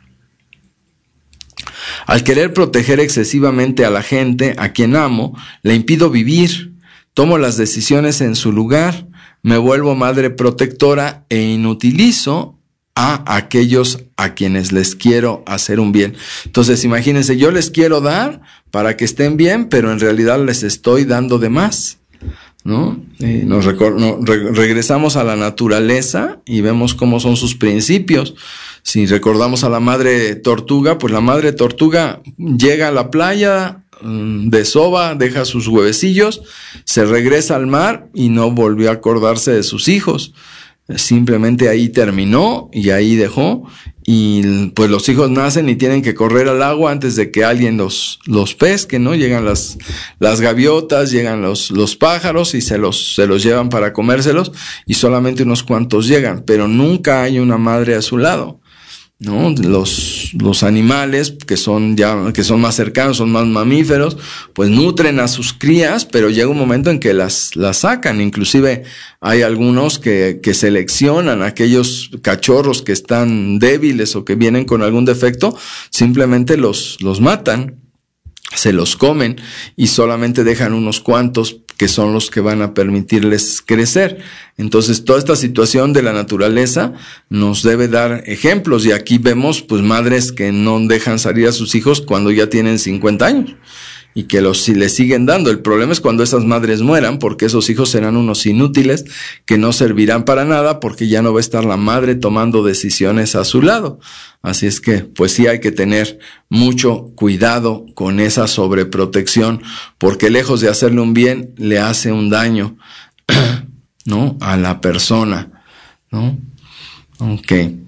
Al querer proteger excesivamente a la gente a quien amo, le impido vivir. Tomo las decisiones en su lugar, me vuelvo madre protectora e inutilizo a aquellos a quienes les quiero hacer un bien. Entonces, imagínense, yo les quiero dar para que estén bien, pero en realidad les estoy dando de más. ¿no? Regresamos a la naturaleza y vemos cómo son sus principios. Si recordamos a la madre tortuga, pues la madre tortuga llega a la playa, desova, deja sus huevecillos, se regresa al mar y no volvió a acordarse de sus hijos. Simplemente ahí terminó y ahí dejó, y pues los hijos nacen y tienen que correr al agua antes de que alguien los pesque, ¿no? Llegan las gaviotas, llegan los pájaros y se los llevan para comérselos, y solamente unos cuantos llegan, pero nunca hay una madre a su lado, ¿no? Los animales que son más cercanos, son más mamíferos, pues nutren a sus crías, pero llega un momento en que las sacan. Inclusive hay algunos que seleccionan aquellos cachorros que están débiles o que vienen con algún defecto, simplemente los matan, se los comen y solamente dejan unos cuantos que son los que van a permitirles crecer. Entonces, toda esta situación de la naturaleza nos debe dar ejemplos, y aquí vemos pues madres que no dejan salir a sus hijos cuando ya tienen 50 años y que les siguen dando. El problema es cuando esas madres mueran, porque esos hijos serán unos inútiles que no servirán para nada, porque ya no va a estar la madre tomando decisiones a su lado. Así es que, pues sí hay que tener mucho cuidado con esa sobreprotección, porque lejos de hacerle un bien, le hace un daño, ¿no? A la persona, ¿no? Okay.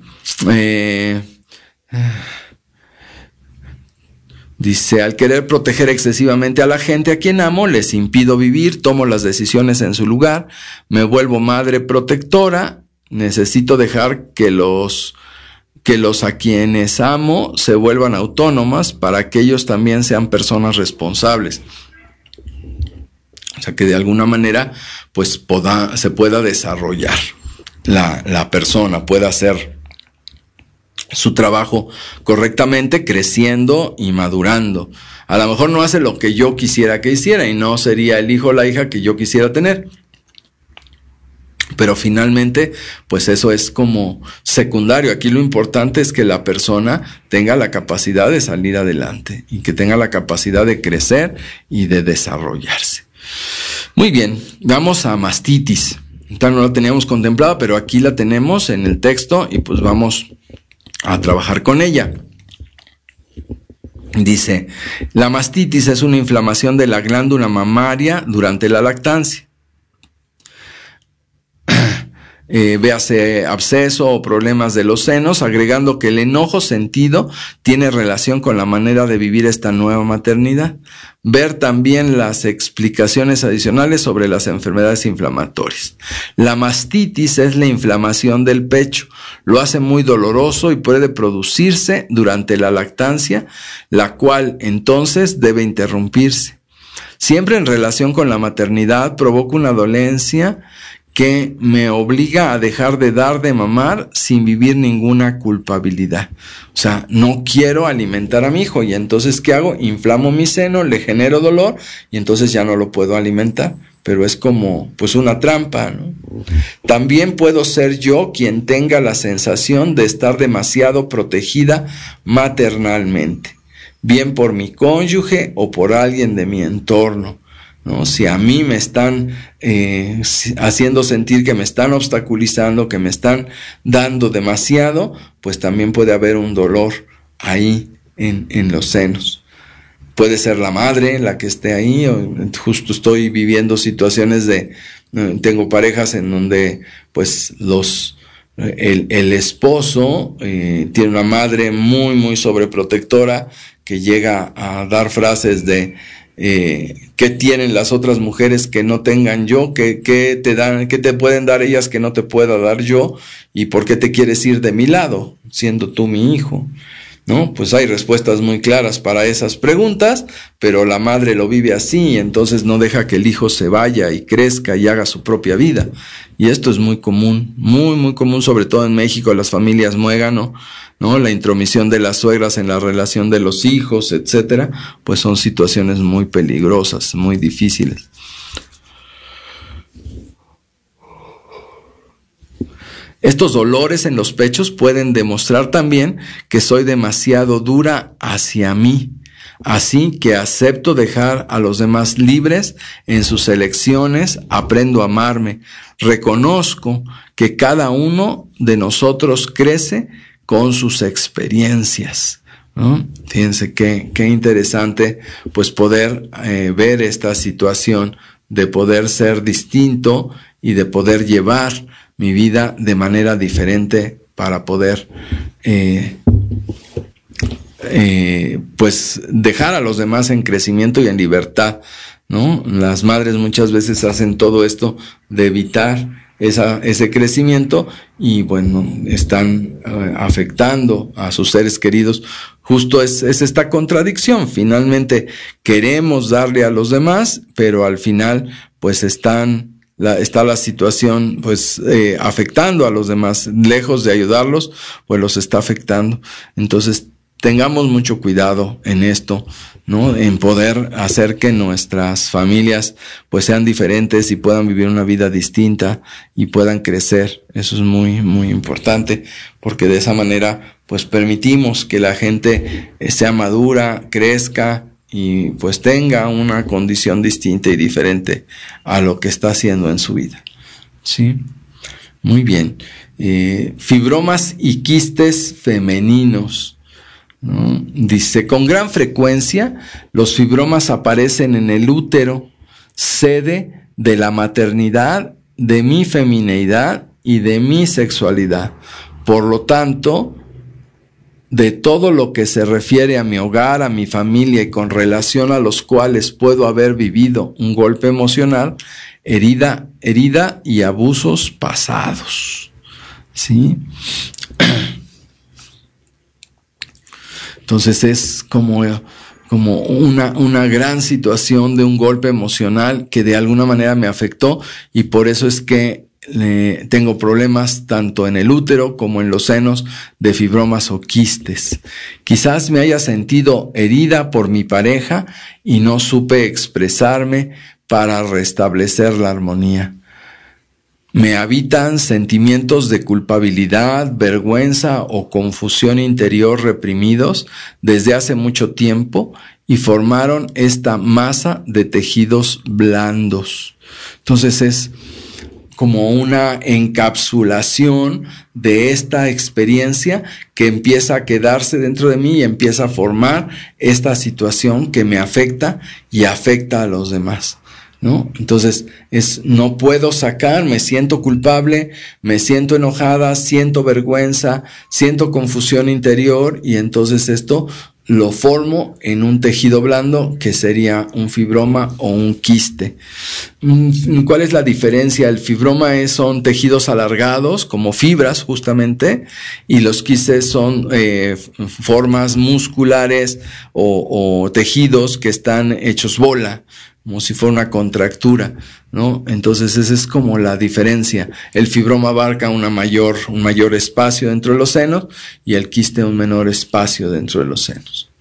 Dice, al querer proteger excesivamente a la gente a quien amo, les impido vivir, tomo las decisiones en su lugar, me vuelvo madre protectora, necesito dejar que los a quienes amo se vuelvan autónomas para que ellos también sean personas responsables. O sea, que de alguna manera pues se pueda desarrollar la persona, pueda hacer su trabajo correctamente, creciendo y madurando. A lo mejor no hace lo que yo quisiera que hiciera y no sería el hijo o la hija que yo quisiera tener, pero finalmente pues eso es como secundario. Aquí lo importante es que la persona tenga la capacidad de salir adelante y que tenga la capacidad de crecer y de desarrollarse. Muy bien, vamos a mastitis. No la teníamos contemplada, pero aquí la tenemos en el texto y pues vamos a trabajar con ella. Dice, la mastitis es una inflamación de la glándula mamaria durante la lactancia. Véase absceso o problemas de los senos, agregando que el enojo sentido tiene relación con la manera de vivir esta nueva maternidad. Ver también las explicaciones adicionales sobre las enfermedades inflamatorias. La mastitis es la inflamación del pecho, lo hace muy doloroso y puede producirse durante la lactancia, la cual entonces debe interrumpirse. Siempre en relación con la maternidad provoca una dolencia que me obliga a dejar de dar de mamar sin vivir ninguna culpabilidad. O sea, no quiero alimentar a mi hijo y entonces ¿qué hago? Inflamo mi seno, le genero dolor y entonces ya no lo puedo alimentar. Pero es como pues una trampa, ¿no? También puedo ser yo quien tenga la sensación de estar demasiado protegida maternalmente, bien por mi cónyuge o por alguien de mi entorno, ¿no? Si a mí me están haciendo sentir que me están obstaculizando, que me están dando demasiado, pues también puede haber un dolor ahí en los senos. Puede ser la madre la que esté ahí, o justo estoy viviendo situaciones tengo parejas en donde pues el esposo tiene una madre muy muy sobreprotectora que llega a dar frases de ¿qué tienen las otras mujeres que no tengan yo? ¿Qué te pueden dar ellas que no te pueda dar yo? ¿Y por qué te quieres ir de mi lado, siendo tú mi hijo? ¿No? Pues hay respuestas muy claras para esas preguntas, pero la madre lo vive así y entonces no deja que el hijo se vaya y crezca y haga su propia vida. Y esto es muy común, muy muy común, sobre todo en México, las familias muégano, ¿no? La intromisión de las suegras en la relación de los hijos, etcétera, pues son situaciones muy peligrosas, muy difíciles. Estos dolores en los pechos pueden demostrar también que soy demasiado dura hacia mí, Así que acepto dejar a los demás libres en sus elecciones, aprendo a amarme, reconozco que cada uno de nosotros crece con sus experiencias, ¿no? Fíjense qué interesante, pues poder ver esta situación de poder ser distinto y de poder llevar mi vida de manera diferente para poder pues dejar a los demás en crecimiento y en libertad, ¿no? Las madres muchas veces hacen todo esto de evitar ese crecimiento y bueno, están afectando a sus seres queridos. Justo es esta contradicción. Finalmente queremos darle a los demás, pero al final pues está la situación pues afectando a los demás. Lejos de ayudarlos, pues los está afectando. Entonces tengamos mucho cuidado en esto, ¿no? En poder hacer que nuestras familias pues sean diferentes y puedan vivir una vida distinta y puedan crecer. Eso es muy, muy importante, porque de esa manera pues permitimos que la gente sea madura, crezca y pues tenga una condición distinta y diferente a lo que está haciendo en su vida. Sí, muy bien. Fibromas y quistes femeninos, ¿no? Dice, con gran frecuencia los fibromas aparecen en el útero, sede de la maternidad, de mi femineidad y de mi sexualidad. Por lo tanto, de todo lo que se refiere a mi hogar, a mi familia y con relación a los cuales puedo haber vivido un golpe emocional, herida y abusos pasados. ¿Sí? Entonces es como una gran situación de un golpe emocional que de alguna manera me afectó, y por eso es que tengo problemas tanto en el útero como en los senos de fibromas o quistes. Quizás me haya sentido herida por mi pareja y no supe expresarme para restablecer la armonía. Me habitan sentimientos de culpabilidad, vergüenza o confusión interior reprimidos desde hace mucho tiempo y formaron esta masa de tejidos blandos. Entonces es como una encapsulación de esta experiencia que empieza a quedarse dentro de mí y empieza a formar esta situación que me afecta y afecta a los demás, ¿no? Entonces no puedo sacar, me siento culpable, me siento enojada, siento vergüenza, siento confusión interior, y entonces esto lo formo en un tejido blando que sería un fibroma o un quiste. ¿Cuál es la diferencia? El fibroma son tejidos alargados, como fibras justamente, y los quistes son formas musculares o tejidos que están hechos bola, como si fuera una contractura, ¿no? Entonces esa es como la diferencia. El fibroma abarca un mayor espacio dentro de los senos y el quiste un menor espacio dentro de los senos.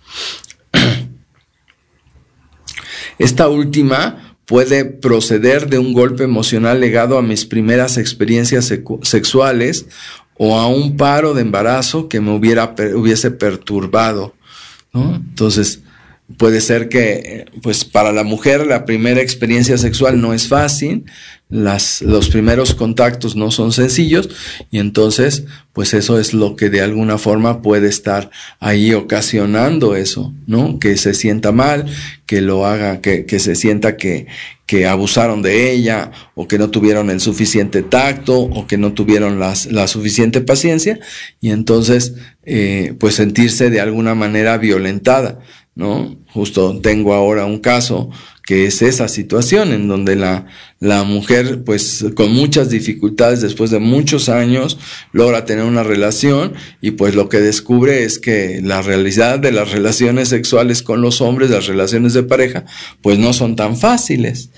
Esta última puede proceder de un golpe emocional legado a mis primeras experiencias sexuales o a un paro de embarazo que me hubiese perturbado, ¿no? Entonces puede ser que, pues, para la mujer la primera experiencia sexual no es fácil, los primeros contactos no son sencillos, y entonces, pues eso es lo que de alguna forma puede estar ahí ocasionando eso, ¿no? Que se sienta mal, que lo haga, que se sienta que abusaron de ella, o que no tuvieron el suficiente tacto, o que no tuvieron la suficiente paciencia, y entonces, pues sentirse de alguna manera violentada, ¿no? Justo tengo ahora un caso que es esa situación en donde la mujer, pues con muchas dificultades, después de muchos años, logra tener una relación, y pues lo que descubre es que la realidad de las relaciones sexuales con los hombres, las relaciones de pareja, pues no son tan fáciles,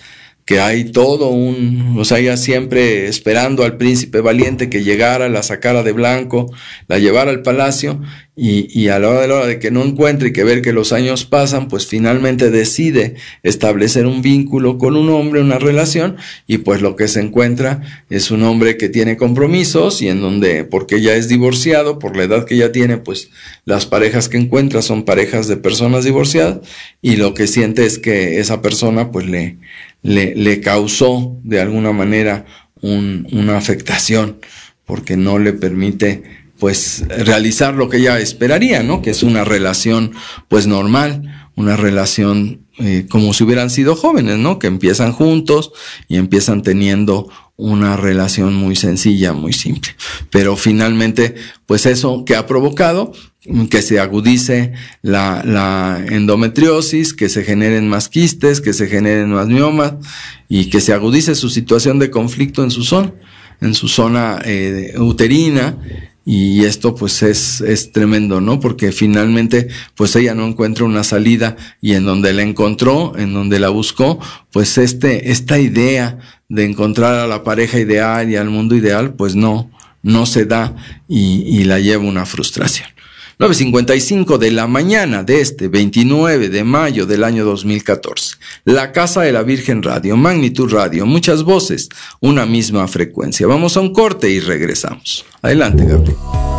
que hay todo o sea, ella siempre esperando al príncipe valiente que llegara, la sacara de blanco, la llevara al palacio, y a la hora de que no encuentre y que ver que los años pasan, pues finalmente decide establecer un vínculo con un hombre, una relación, y pues lo que se encuentra es un hombre que tiene compromisos, y en donde, porque ella es divorciado, por la edad que ella tiene, pues las parejas que encuentra son parejas de personas divorciadas, y lo que siente es que esa persona pues le causó de alguna manera una afectación, porque no le permite pues realizar lo que ella esperaría, ¿no? Que es una relación pues normal, una relación como si hubieran sido jóvenes, ¿no? Que empiezan juntos y empiezan teniendo una relación muy sencilla, muy simple. Pero finalmente, pues eso que ha provocado que se agudice la endometriosis, que se generen más quistes, que se generen más miomas y que se agudice su situación de conflicto en su zona uterina. Y esto pues es tremendo, ¿no? Porque finalmente pues ella no encuentra una salida, y en donde la encontró, en donde la buscó, pues esta idea de encontrar a la pareja ideal y al mundo ideal pues no se da, y la lleva una frustración. 9:55 de la mañana de este 29 de mayo del año 2014. La Casa de la Virgen Radio, Magnitud Radio, muchas voces, una misma frecuencia. Vamos a un corte y regresamos. Adelante, Gabriel.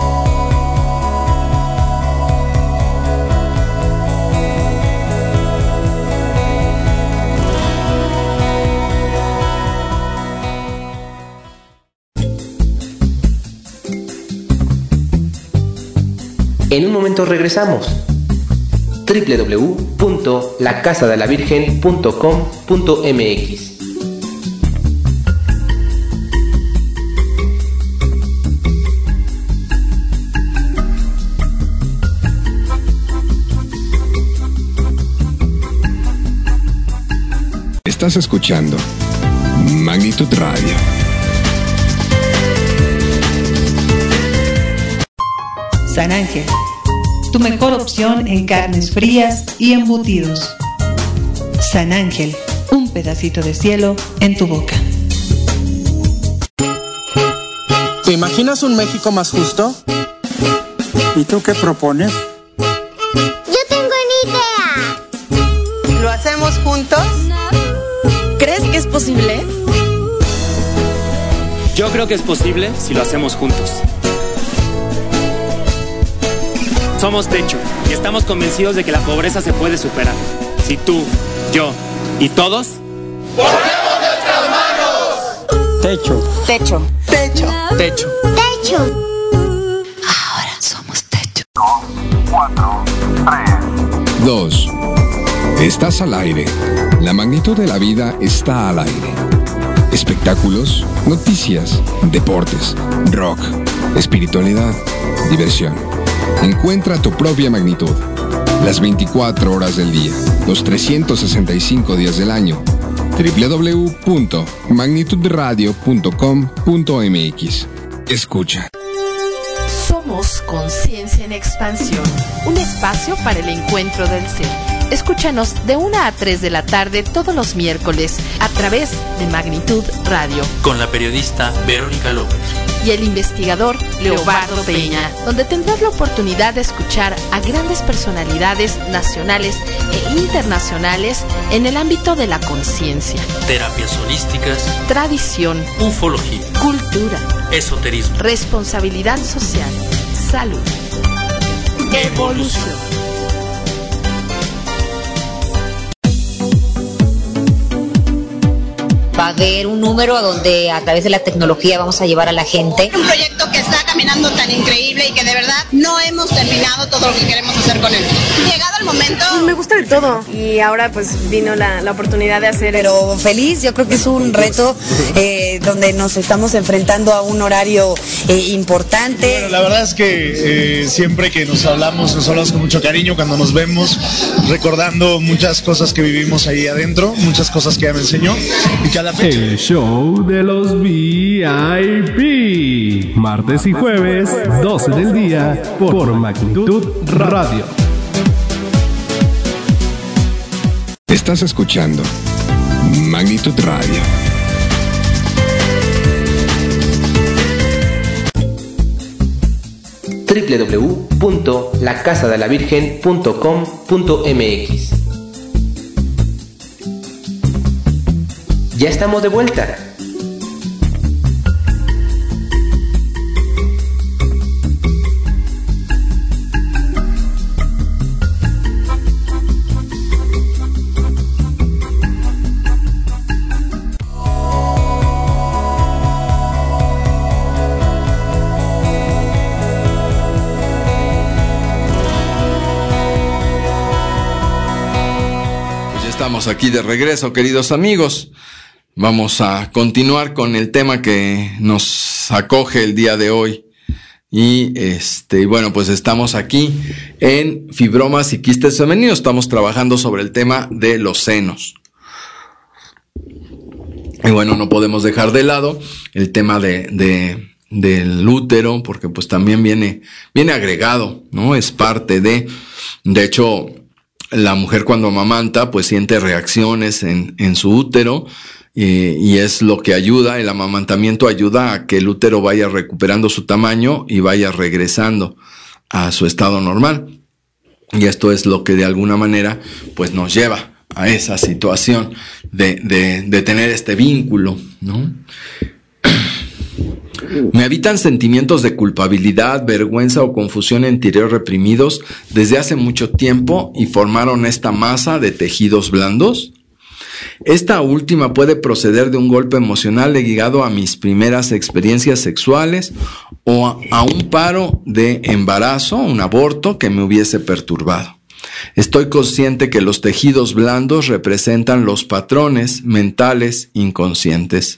En un momento regresamos. www.lacasadelavirgen.com.mx. Estás escuchando Magnitud Radio. San Ángel, tu mejor opción en carnes frías y embutidos. San Ángel, un pedacito de cielo en tu boca. ¿Te imaginas un México más justo? ¿Y tú qué propones? Yo tengo una idea. ¿Lo hacemos juntos? ¿Crees que es posible? Yo creo que es posible si lo hacemos juntos. Somos Techo y estamos convencidos de que la pobreza se puede superar. Si tú, yo y todos ¡ponemos nuestras manos! Techo. Techo. Techo. Techo. Ahora somos Techo. 4, 3, 2. Estás al aire. La magnitud de la vida está al aire. Espectáculos, noticias, deportes, rock, espiritualidad, diversión. Encuentra tu propia magnitud. Las 24 horas del día, los 365 días del año. www.magnitudradio.com.mx. Escucha. Somos Conciencia en Expansión, un espacio para el encuentro del ser. Escúchanos de 1 a 3 de la tarde todos los miércoles a través de Magnitud Radio. Con la periodista Verónica López y el investigador Leobardo Peña, donde tendrás la oportunidad de escuchar a grandes personalidades nacionales e internacionales en el ámbito de la conciencia, terapias holísticas, tradición, ufología, cultura, esoterismo, responsabilidad social, salud, evolución. Va a haber un número donde a través de la tecnología vamos a llevar a la gente. Un proyecto que está caminando tan increíble y que de verdad no hemos terminado todo lo que queremos hacer con él. Llegado el momento... Me gusta de todo y ahora pues vino la oportunidad de hacer... Pero feliz, yo creo que es un reto donde nos estamos enfrentando a un horario importante. Bueno, la verdad es que siempre que nos hablamos con mucho cariño cuando nos vemos, recordando muchas cosas que vivimos ahí adentro, muchas cosas que ella me enseñó y que a la fecha... El show de los VIP. Martes y jueves, 12 del día, por Magnitud Radio. Estás escuchando Magnitud Radio. www.lacasadelavirgen.com.mx. Ya estamos de vuelta. Estamos aquí de regreso, queridos amigos. Vamos a continuar con el tema que nos acoge el día de hoy. Y bueno, pues estamos aquí en Fibromas y Quistes Femeninos. Estamos trabajando sobre el tema de los senos. Y bueno, no podemos dejar de lado el tema del útero, porque pues también viene agregado, ¿no? Es parte de hecho, la mujer cuando amamanta, pues siente reacciones en su útero, y es lo que ayuda, el amamantamiento ayuda a que el útero vaya recuperando su tamaño y vaya regresando a su estado normal. Y esto es lo que de alguna manera, pues nos lleva a esa situación de tener este vínculo, ¿no? Me habitan sentimientos de culpabilidad, vergüenza o confusión interior reprimidos desde hace mucho tiempo y formaron esta masa de tejidos blandos. Esta última puede proceder de un golpe emocional ligado a mis primeras experiencias sexuales o a un paro de embarazo, un aborto que me hubiese perturbado. Estoy consciente que los tejidos blandos representan los patrones mentales inconscientes.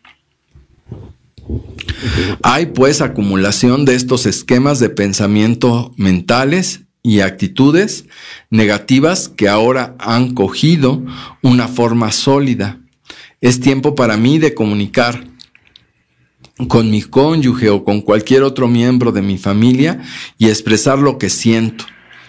Hay pues acumulación de estos esquemas de pensamiento mentales y actitudes negativas que ahora han cogido una forma sólida. Es tiempo para mí de comunicar con mi cónyuge o con cualquier otro miembro de mi familia y expresar lo que siento.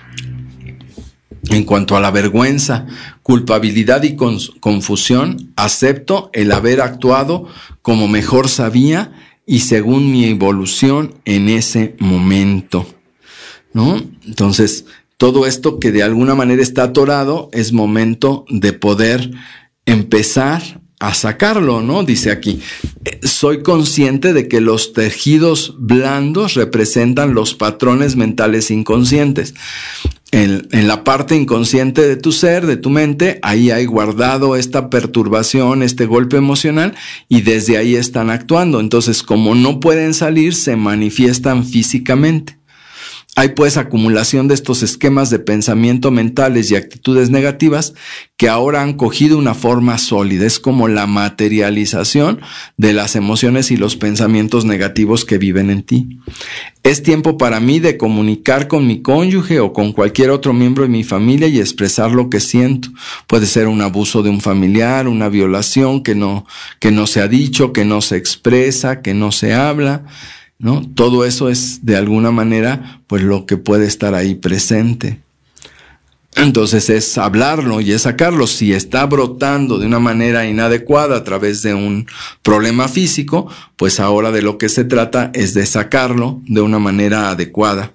En cuanto a la vergüenza, culpabilidad y confusión, acepto el haber actuado como mejor sabía y según mi evolución en ese momento, ¿no? Entonces, todo esto que de alguna manera está atorado es momento de poder empezar a sacarlo, ¿no? Dice aquí, soy consciente de que los tejidos blandos representan los patrones mentales inconscientes. En la parte inconsciente de tu ser, de tu mente, ahí hay guardado esta perturbación, este golpe emocional, y desde ahí están actuando. Entonces, como no pueden salir, se manifiestan físicamente. Hay pues acumulación de estos esquemas de pensamiento mentales y actitudes negativas que ahora han cogido una forma sólida. Es como la materialización de las emociones y los pensamientos negativos que viven en ti. Es tiempo para mí de comunicar con mi cónyuge o con cualquier otro miembro de mi familia y expresar lo que siento. Puede ser un abuso de un familiar, una violación que no se ha dicho, que no se expresa, que no se habla, ¿no? Todo eso es de alguna manera pues lo que puede estar ahí presente. Entonces es hablarlo y es sacarlo. Si está brotando de una manera inadecuada a través de un problema físico, pues ahora de lo que se trata es de sacarlo de una manera adecuada,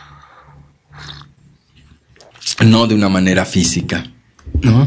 no de una manera física, ¿no?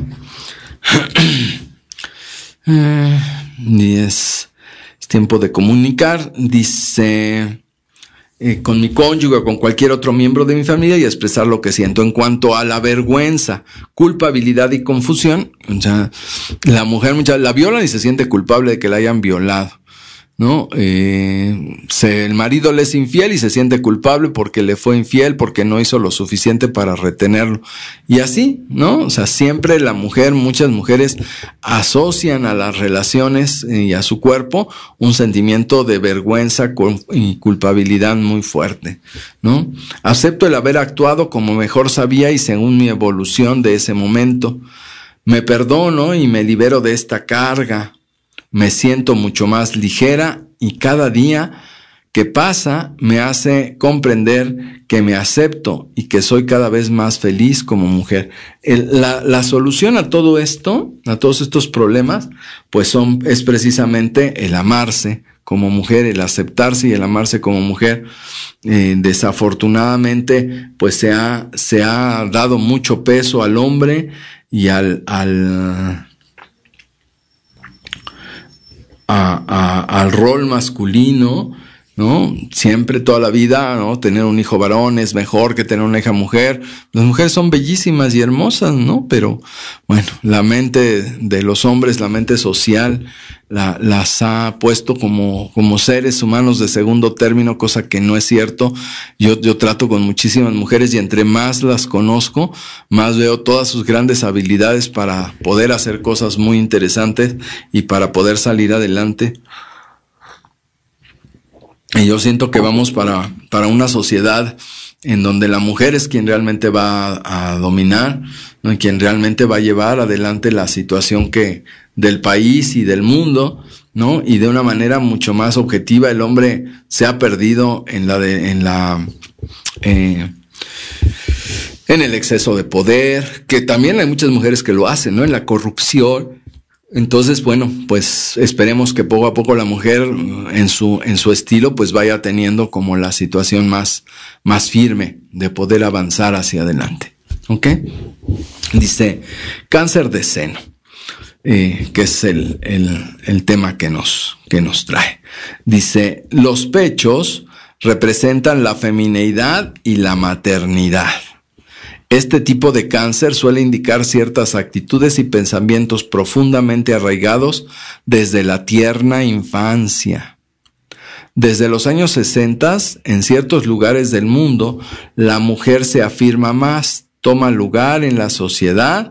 Y es tiempo de comunicar, dice, con mi cónyuge o con cualquier otro miembro de mi familia y expresar lo que siento. En cuanto a la vergüenza, culpabilidad y confusión, ya, la mujer la violan y se siente culpable de que la hayan violado, ¿no? El marido le es infiel y se siente culpable porque le fue infiel, porque no hizo lo suficiente para retenerlo. Y así, ¿no? O sea, siempre muchas mujeres asocian a las relaciones y a su cuerpo un sentimiento de vergüenza y culpabilidad muy fuerte, ¿no? Acepto el haber actuado como mejor sabía y según mi evolución de ese momento. Me perdono y me libero de esta carga. Me siento mucho más ligera y cada día que pasa me hace comprender que me acepto y que soy cada vez más feliz como mujer. La solución a todo esto, a todos estos problemas, pues es precisamente el amarse como mujer, el aceptarse y el amarse como mujer. Desafortunadamente, pues se ha dado mucho peso al hombre y al rol masculino, ¿no? Siempre, toda la vida, ¿no? Tener un hijo varón es mejor que tener una hija mujer. Las mujeres son bellísimas y hermosas, ¿no? Pero, bueno, la mente de los hombres, la mente social, las ha puesto como seres humanos de segundo término, cosa que no es cierto. Yo trato con muchísimas mujeres y entre más las conozco, más veo todas sus grandes habilidades para poder hacer cosas muy interesantes y para poder salir adelante. Y yo siento que vamos para una sociedad en donde la mujer es quien realmente va a dominar, ¿no? Y quien realmente va a llevar adelante la situación del país y del mundo, ¿no? Y de una manera mucho más objetiva. El hombre se ha perdido en el exceso de poder, que también hay muchas mujeres que lo hacen, ¿no? En la corrupción. Entonces, bueno, pues esperemos que poco a poco la mujer en su estilo pues vaya teniendo como la situación más firme de poder avanzar hacia adelante. ¿Ok? Dice, cáncer de seno, que es el tema que nos trae. Dice, los pechos representan la femineidad y la maternidad. Este tipo de cáncer suele indicar ciertas actitudes y pensamientos profundamente arraigados desde la tierna infancia. Desde los años 60, en ciertos lugares del mundo, la mujer se afirma más, toma lugar en la sociedad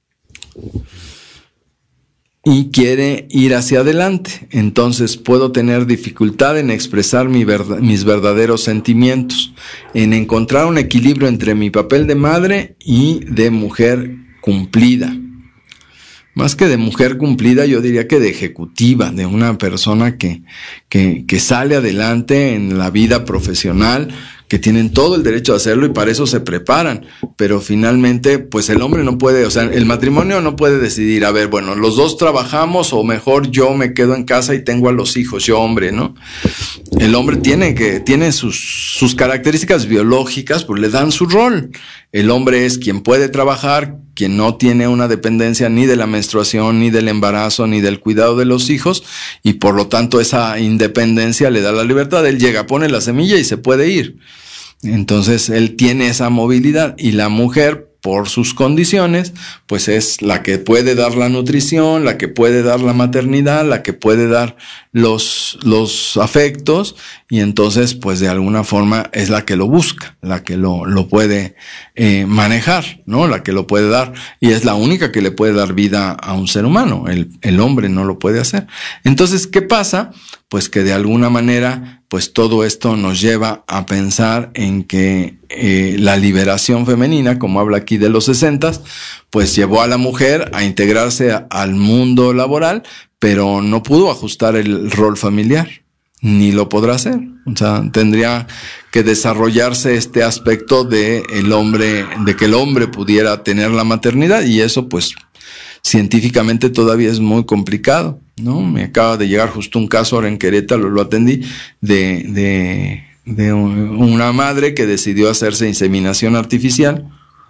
y quiere ir hacia adelante. Entonces puedo tener dificultad en expresar mis verdaderos sentimientos, en encontrar un equilibrio entre mi papel de madre y de mujer cumplida. Más que de mujer cumplida, yo diría que de ejecutiva, de una persona que sale adelante en la vida profesional, que tienen todo el derecho a hacerlo y para eso se preparan, pero finalmente pues el hombre no puede, o sea, el matrimonio no puede decidir, a ver, bueno, los dos trabajamos o mejor yo me quedo en casa y tengo a los hijos, yo hombre, ¿no? El hombre tiene sus características biológicas, pues le dan su rol. El hombre es quien puede trabajar, quien no tiene una dependencia ni de la menstruación, ni del embarazo, ni del cuidado de los hijos, y por lo tanto esa independencia le da la libertad. Él llega, pone la semilla y se puede ir. Entonces él tiene esa movilidad, y la mujer, por sus condiciones, pues es la que puede dar la nutrición, la que puede dar la maternidad, la que puede dar los afectos, y entonces pues de alguna forma es la que lo busca, la que lo puede manejar, ¿no? La que lo puede dar, y es la única que le puede dar vida a un ser humano. El hombre no lo puede hacer. Entonces, ¿qué pasa? Pues que de alguna manera pues todo esto nos lleva a pensar en que la liberación femenina, como habla aquí de los 60, pues llevó a la mujer a integrarse al mundo laboral, pero no pudo ajustar el rol familiar, ni lo podrá hacer. O sea, tendría que desarrollarse este aspecto de que el hombre pudiera tener la maternidad, y eso pues científicamente todavía es muy complicado, ¿no? Me acaba de llegar justo un caso ahora en Querétaro, lo atendí, de una madre que decidió hacerse inseminación artificial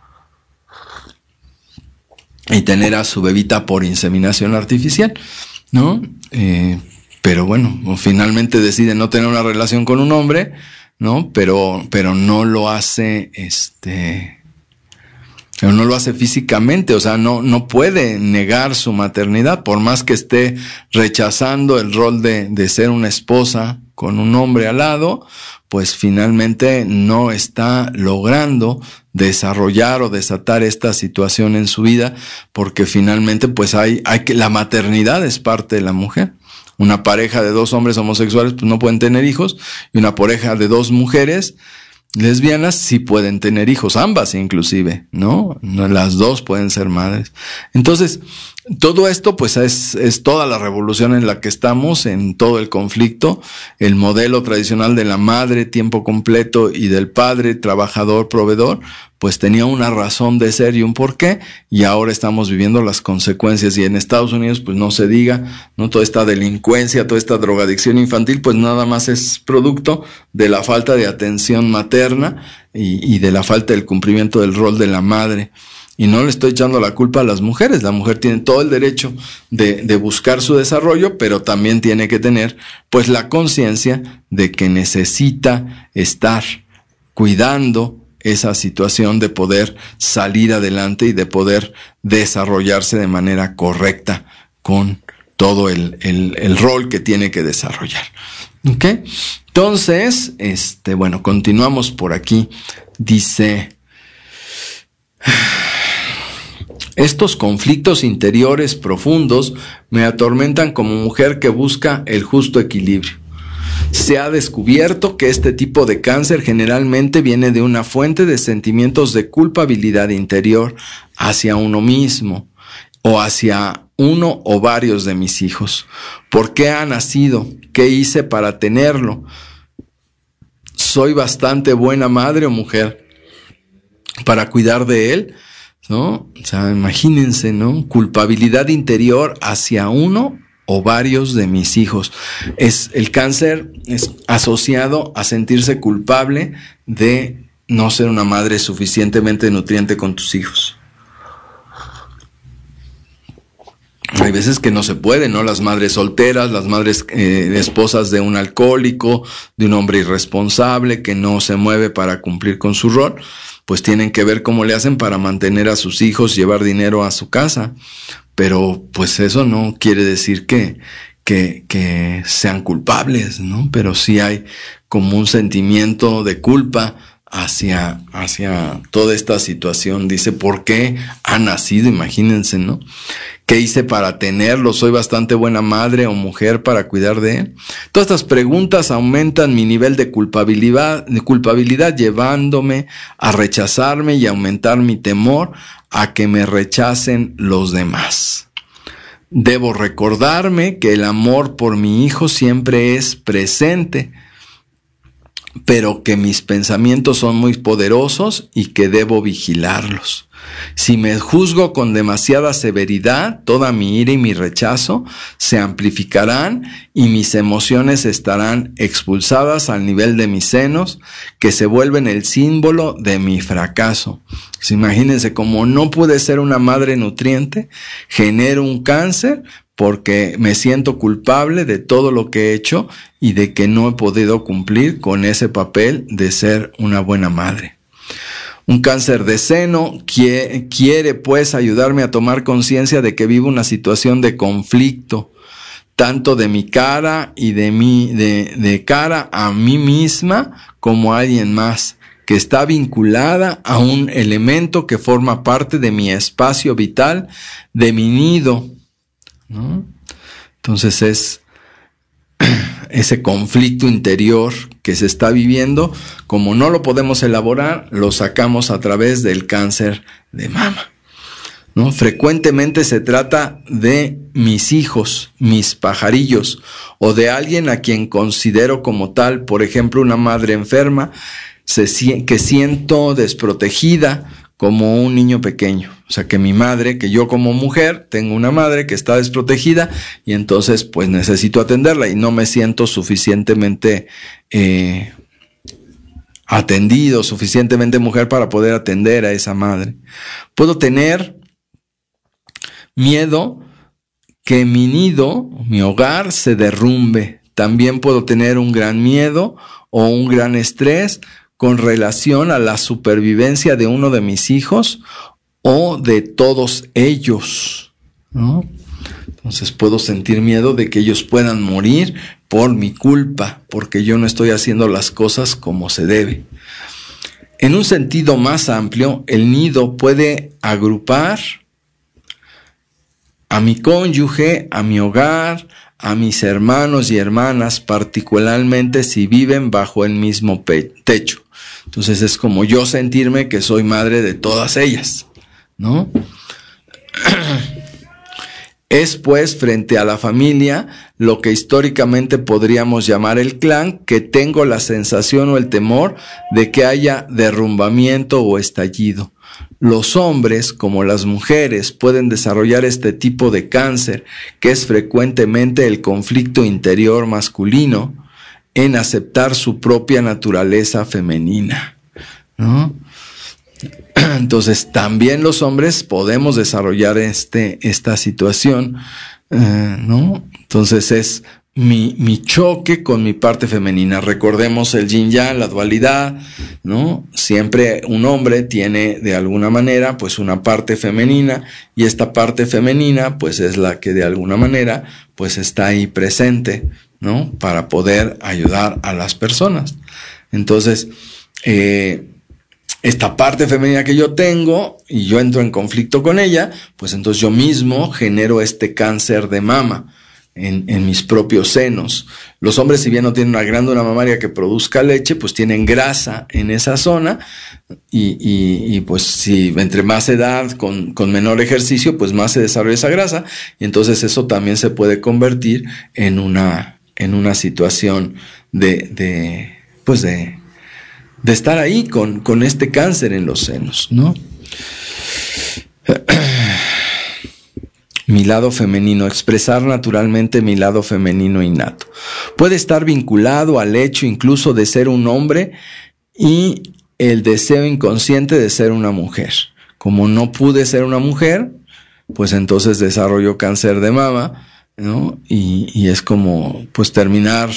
y tener a su bebita por inseminación artificial, ¿no? Pero bueno, finalmente decide no tener una relación con un hombre, ¿no? Pero no lo hace, pero no lo hace físicamente, o sea, no puede negar su maternidad, por más que esté rechazando el rol de ser una esposa con un hombre al lado, pues finalmente no está logrando desarrollar o desatar esta situación en su vida, porque finalmente pues la maternidad es parte de la mujer. Una pareja de dos hombres homosexuales pues no pueden tener hijos, y una pareja de dos mujeres lesbianas sí pueden tener hijos, ambas inclusive, ¿no? Las dos pueden ser madres. Entonces, todo esto pues es toda la revolución en la que estamos, en todo el conflicto. El modelo tradicional de la madre tiempo completo y del padre trabajador proveedor pues tenía una razón de ser y un porqué, y ahora estamos viviendo las consecuencias. Y en Estados Unidos pues no se diga, ¿no? Toda esta delincuencia, toda esta drogadicción infantil pues nada más es producto de la falta de atención materna y de la falta del cumplimiento del rol de la madre. Y no le estoy echando la culpa a las mujeres. La mujer tiene todo el derecho de buscar su desarrollo, pero también tiene que tener pues la conciencia de que necesita estar cuidando esa situación de poder salir adelante y de poder desarrollarse de manera correcta con todo el rol que tiene que desarrollar. ¿Ok? Entonces, bueno, continuamos por aquí. Dice: estos conflictos interiores profundos me atormentan como mujer que busca el justo equilibrio. Se ha descubierto que este tipo de cáncer generalmente viene de una fuente de sentimientos de culpabilidad interior hacia uno mismo o hacia uno o varios de mis hijos. ¿Por qué ha nacido? ¿Qué hice para tenerlo? ¿Soy bastante buena madre o mujer para cuidar de él? ¿No? O sea, imagínense, ¿no? Culpabilidad interior hacia uno o varios de mis hijos. El cáncer es asociado a sentirse culpable de no ser una madre suficientemente nutriente con tus hijos. Hay veces que no se puede, ¿no? Las madres solteras, las madres esposas de un alcohólico, de un hombre irresponsable que no se mueve para cumplir con su rol, pues tienen que ver cómo le hacen para mantener a sus hijos, llevar dinero a su casa. Pero pues eso no quiere decir que sean culpables, ¿no? Pero sí hay como un sentimiento de culpa hacia toda esta situación. Dice, ¿por qué ha nacido? Imagínense, ¿no? ¿Qué hice para tenerlo? ¿Soy bastante buena madre o mujer para cuidar de él? Todas estas preguntas aumentan mi nivel de culpabilidad, llevándome a rechazarme y aumentar mi temor a que me rechacen los demás. Debo recordarme que el amor por mi hijo siempre es presente, pero que mis pensamientos son muy poderosos y que debo vigilarlos. Si me juzgo con demasiada severidad, toda mi ira y mi rechazo se amplificarán y mis emociones estarán expulsadas al nivel de mis senos, que se vuelven el símbolo de mi fracaso. Pues imagínense, como no pude ser una madre nutriente, genero un cáncer porque me siento culpable de todo lo que he hecho y de que no he podido cumplir con ese papel de ser una buena madre. Un cáncer de seno quiere pues ayudarme a tomar conciencia de que vivo una situación de conflicto, tanto de mi cara y de cara a mí misma como a alguien más, que está vinculada a un elemento que forma parte de mi espacio vital, de mi nido, ¿no? Entonces es ese conflicto interior que se está viviendo, como no lo podemos elaborar, lo sacamos a través del cáncer de mama, ¿no? Frecuentemente se trata de mis hijos, mis pajarillos, o de alguien a quien considero como tal, por ejemplo, una madre enferma, que siento desprotegida como un niño pequeño. O sea, que mi madre, que yo como mujer tengo una madre que está desprotegida y entonces pues necesito atenderla y no me siento suficientemente atendido, suficientemente mujer para poder atender a esa madre. Puedo tener miedo que mi nido, mi hogar, se derrumbe. También puedo tener un gran miedo o un gran estrés con relación a la supervivencia de uno de mis hijos o de todos ellos, ¿no? Entonces puedo sentir miedo de que ellos puedan morir por mi culpa, porque yo no estoy haciendo las cosas como se debe. En un sentido más amplio, el nido puede agrupar a mi cónyuge, a mi hogar, a mis hermanos y hermanas, particularmente si viven bajo el mismo techo. Entonces es como yo sentirme que soy madre de todas ellas, ¿no? Es pues frente a la familia, lo que históricamente podríamos llamar el clan, que tengo la sensación o el temor de que haya derrumbamiento o estallido. Los hombres, como las mujeres, pueden desarrollar este tipo de cáncer, que es frecuentemente el conflicto interior masculino en aceptar su propia naturaleza femenina, ¿no? Entonces, también los hombres podemos desarrollar esta situación, ¿no? Entonces, es mi choque con mi parte femenina. Recordemos el yin yang, la dualidad, ¿no? Siempre un hombre tiene de alguna manera pues una parte femenina, y esta parte femenina pues es la que de alguna manera pues está ahí presente, ¿no? Para poder ayudar a las personas. Entonces, esta parte femenina que yo tengo y yo entro en conflicto con ella, pues entonces yo mismo genero este cáncer de mama en mis propios senos. Los hombres, si bien no tienen una glándula mamaria que produzca leche, pues tienen grasa en esa zona, y pues si entre más edad, con menor ejercicio, pues más se desarrolla esa grasa, y entonces eso también se puede convertir en una situación de estar ahí con este cáncer en los senos, ¿no? Mi lado femenino, expresar naturalmente mi lado femenino innato. Puede estar vinculado al hecho incluso de ser un hombre y el deseo inconsciente de ser una mujer. Como no pude ser una mujer, pues entonces desarrollo cáncer de mama, ¿no? Y es como pues terminar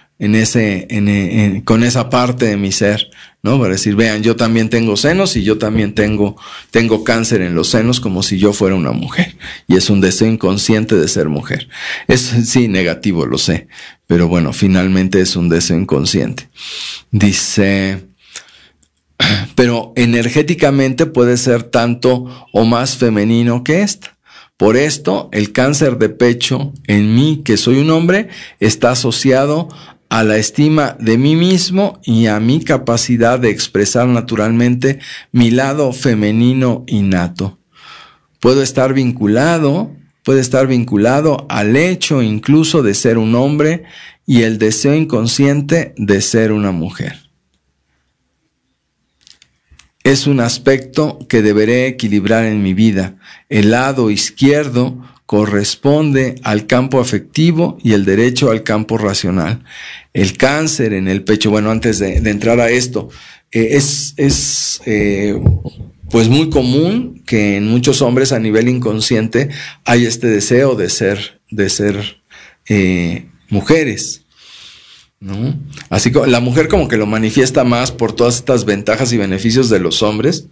con esa parte de mi ser, ¿no? Para decir, vean, yo también tengo senos y yo también tengo cáncer en los senos, como si yo fuera una mujer. Y es un deseo inconsciente de ser mujer. Es sí negativo, lo sé, pero bueno, finalmente es un deseo inconsciente. Dice, pero energéticamente puede ser tanto o más femenino que esta. Por esto, el cáncer de pecho en mí, que soy un hombre, está asociado a la estima de mí mismo y a mi capacidad de expresar naturalmente mi lado femenino innato. Puede estar vinculado al hecho incluso de ser un hombre y el deseo inconsciente de ser una mujer. Es un aspecto que deberé equilibrar en mi vida. El lado izquierdo corresponde al campo afectivo y el derecho al campo racional. El cáncer en el pecho, bueno, antes de entrar a esto, es pues muy común que en muchos hombres a nivel inconsciente hay este deseo de ser mujeres, ¿no? Así que la mujer como que lo manifiesta más por todas estas ventajas y beneficios de los hombres,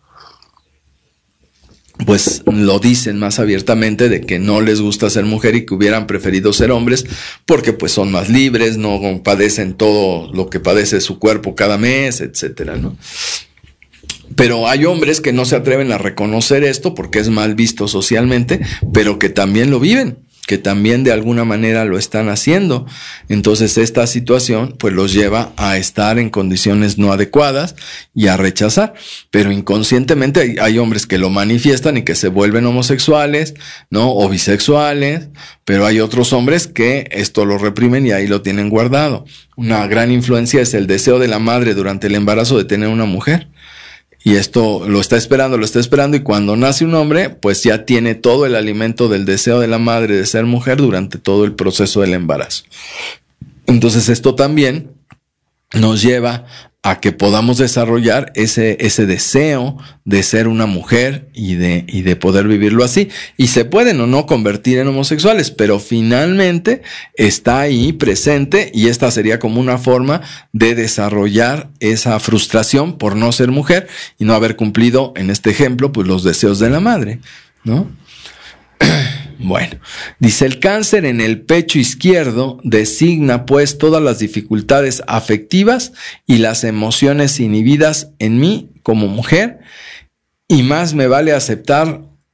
pues lo dicen más abiertamente de que no les gusta ser mujer y que hubieran preferido ser hombres porque pues son más libres, no padecen todo lo que padece su cuerpo cada mes, etcétera, ¿no? Pero hay hombres que no se atreven a reconocer esto porque es mal visto socialmente, pero que también lo viven, que también de alguna manera lo están haciendo. Entonces esta situación pues los lleva a estar en condiciones no adecuadas y a rechazar, pero inconscientemente hay hombres que lo manifiestan y que se vuelven homosexuales, ¿no? O bisexuales, pero hay otros hombres que esto lo reprimen y ahí lo tienen guardado. Una gran influencia es el deseo de la madre durante el embarazo de tener una mujer. Y esto lo está esperando, y cuando nace un hombre, pues ya tiene todo el alimento del deseo de la madre de ser mujer durante todo el proceso del embarazo. Entonces esto también nos lleva a que podamos desarrollar ese deseo de ser una mujer y de poder vivirlo así. Y se pueden o no convertir en homosexuales, pero finalmente está ahí presente y esta sería como una forma de desarrollar esa frustración por no ser mujer y no haber cumplido, en este ejemplo, pues los deseos de la madre, ¿no? Bueno, dice, el cáncer en el pecho izquierdo designa pues todas las dificultades afectivas y las emociones inhibidas en mí como mujer, y más me vale aceptar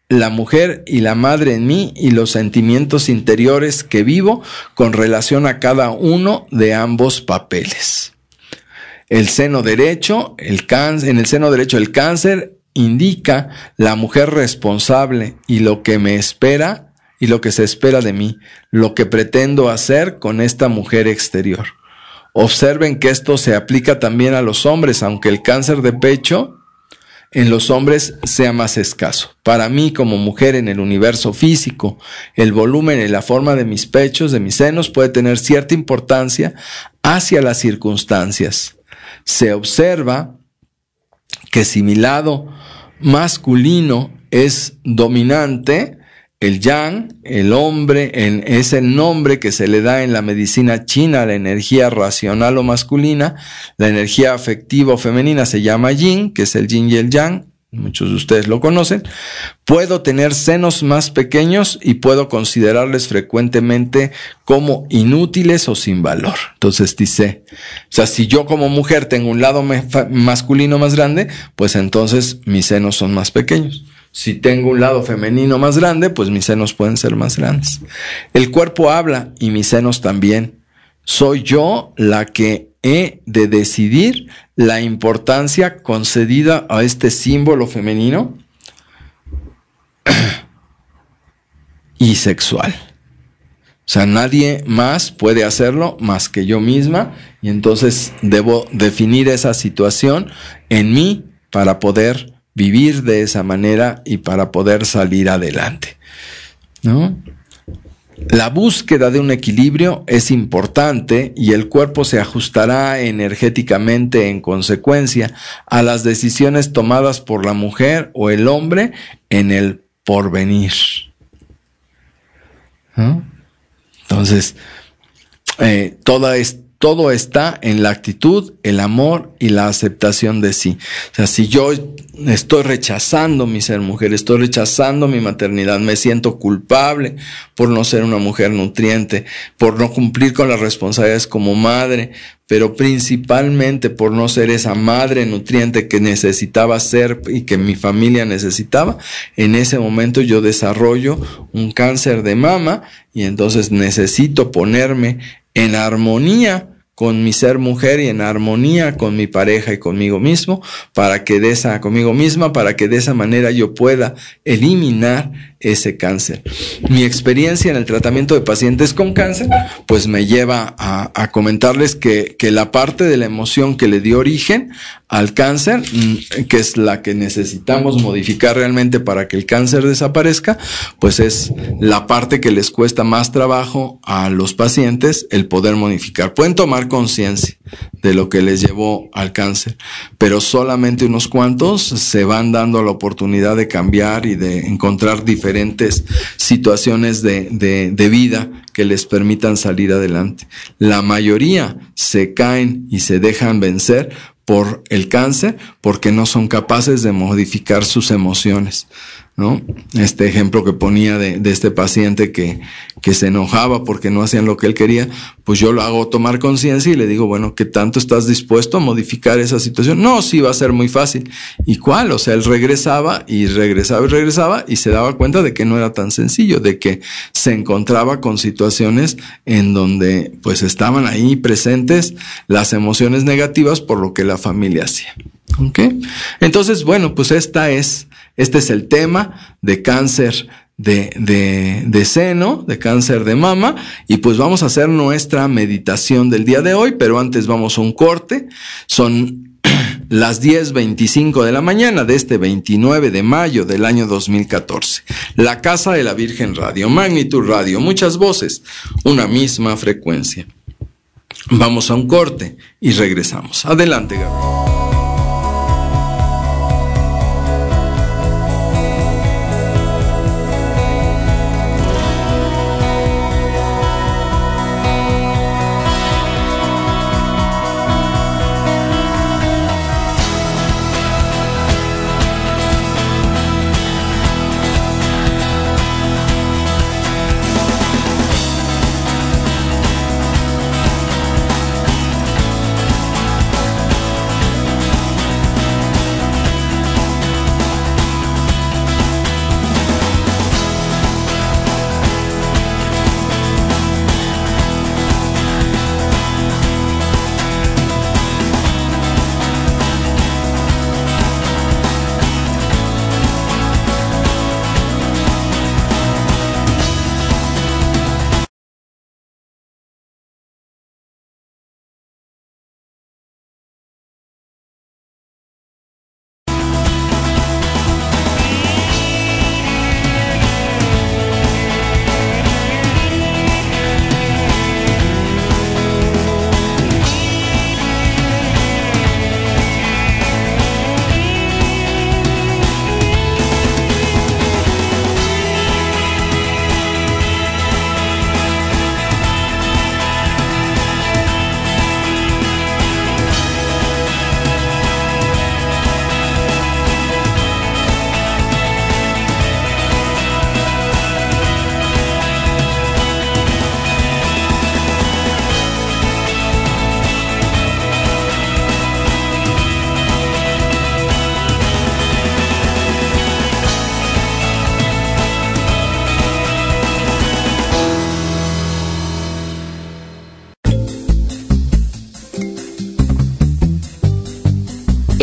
la mujer y la madre en mí y los sentimientos interiores que vivo con relación a cada uno de ambos papeles. El seno derecho, en el seno derecho el cáncer indica la mujer responsable y lo que me espera y lo que se espera de mí, lo que pretendo hacer con esta mujer exterior. Observen que esto se aplica también a los hombres, aunque el cáncer de pecho en los hombres sea más escaso. Para mí, como mujer en el universo físico, el volumen y la forma de mis pechos, de mis senos, puede tener cierta importancia hacia las circunstancias. Se observa que si mi lado masculino es dominante, el yang, el hombre, es el nombre que se le da en la medicina china a la energía racional o masculina. La energía afectiva o femenina se llama yin, que es el yin y el yang. Muchos de ustedes lo conocen. Puedo tener senos más pequeños y puedo considerarles frecuentemente como inútiles o sin valor. Entonces dice, o sea, si yo como mujer tengo un lado masculino más grande, pues entonces mis senos son más pequeños. Si tengo un lado femenino más grande, pues mis senos pueden ser más grandes. El cuerpo habla y mis senos también. Soy yo la que he de decidir la importancia concedida a este símbolo femenino y sexual. O sea, nadie más puede hacerlo más que yo misma, y entonces debo definir esa situación en mí para poder vivir de esa manera y para poder salir adelante, ¿no? La búsqueda de un equilibrio es importante y el cuerpo se ajustará energéticamente en consecuencia a las decisiones tomadas por la mujer o el hombre en el porvenir, ¿no? Entonces, todo está en la actitud, el amor y la aceptación de sí. O sea, si yo estoy rechazando mi ser mujer, estoy rechazando mi maternidad, me siento culpable por no ser una mujer nutriente, por no cumplir con las responsabilidades como madre, pero principalmente por no ser esa madre nutriente que necesitaba ser y que mi familia necesitaba, en ese momento yo desarrollo un cáncer de mama y entonces necesito ponerme en armonía con mi ser mujer y en armonía con mi pareja y conmigo mismo, conmigo misma, para que de esa manera yo pueda eliminar ese cáncer. Mi experiencia en el tratamiento de pacientes con cáncer, pues me lleva a comentarles que la parte de la emoción que le dio origen al cáncer, que es la que necesitamos modificar realmente para que el cáncer desaparezca, pues es la parte que les cuesta más trabajo a los pacientes el poder modificar. Pueden tomar conciencia de lo que les llevó al cáncer, pero solamente unos cuantos se van dando la oportunidad de cambiar y de encontrar diferentes situaciones de vida que les permitan salir adelante. La mayoría se caen y se dejan vencer por el cáncer porque no son capaces de modificar sus emociones, ¿no? Este ejemplo que ponía de este paciente que se enojaba porque no hacían lo que él quería, pues yo lo hago tomar conciencia y le digo, bueno, ¿qué tanto estás dispuesto a modificar esa situación? No, sí, va a ser muy fácil. ¿Y cuál? O sea, él regresaba y se daba cuenta de que no era tan sencillo, de que se encontraba con situaciones en donde pues estaban ahí presentes las emociones negativas por lo que la familia hacía. ¿Ok? Entonces, bueno, pues este es el tema de cáncer de seno, de cáncer de mama, y pues vamos a hacer nuestra meditación del día de hoy, pero antes vamos a un corte. Son las 10:25 de la mañana de este 29 de mayo del año 2014. La Casa de la Virgen Radio, Magnitud Radio, muchas voces, una misma frecuencia. Vamos a un corte y regresamos. Adelante, Gabriel.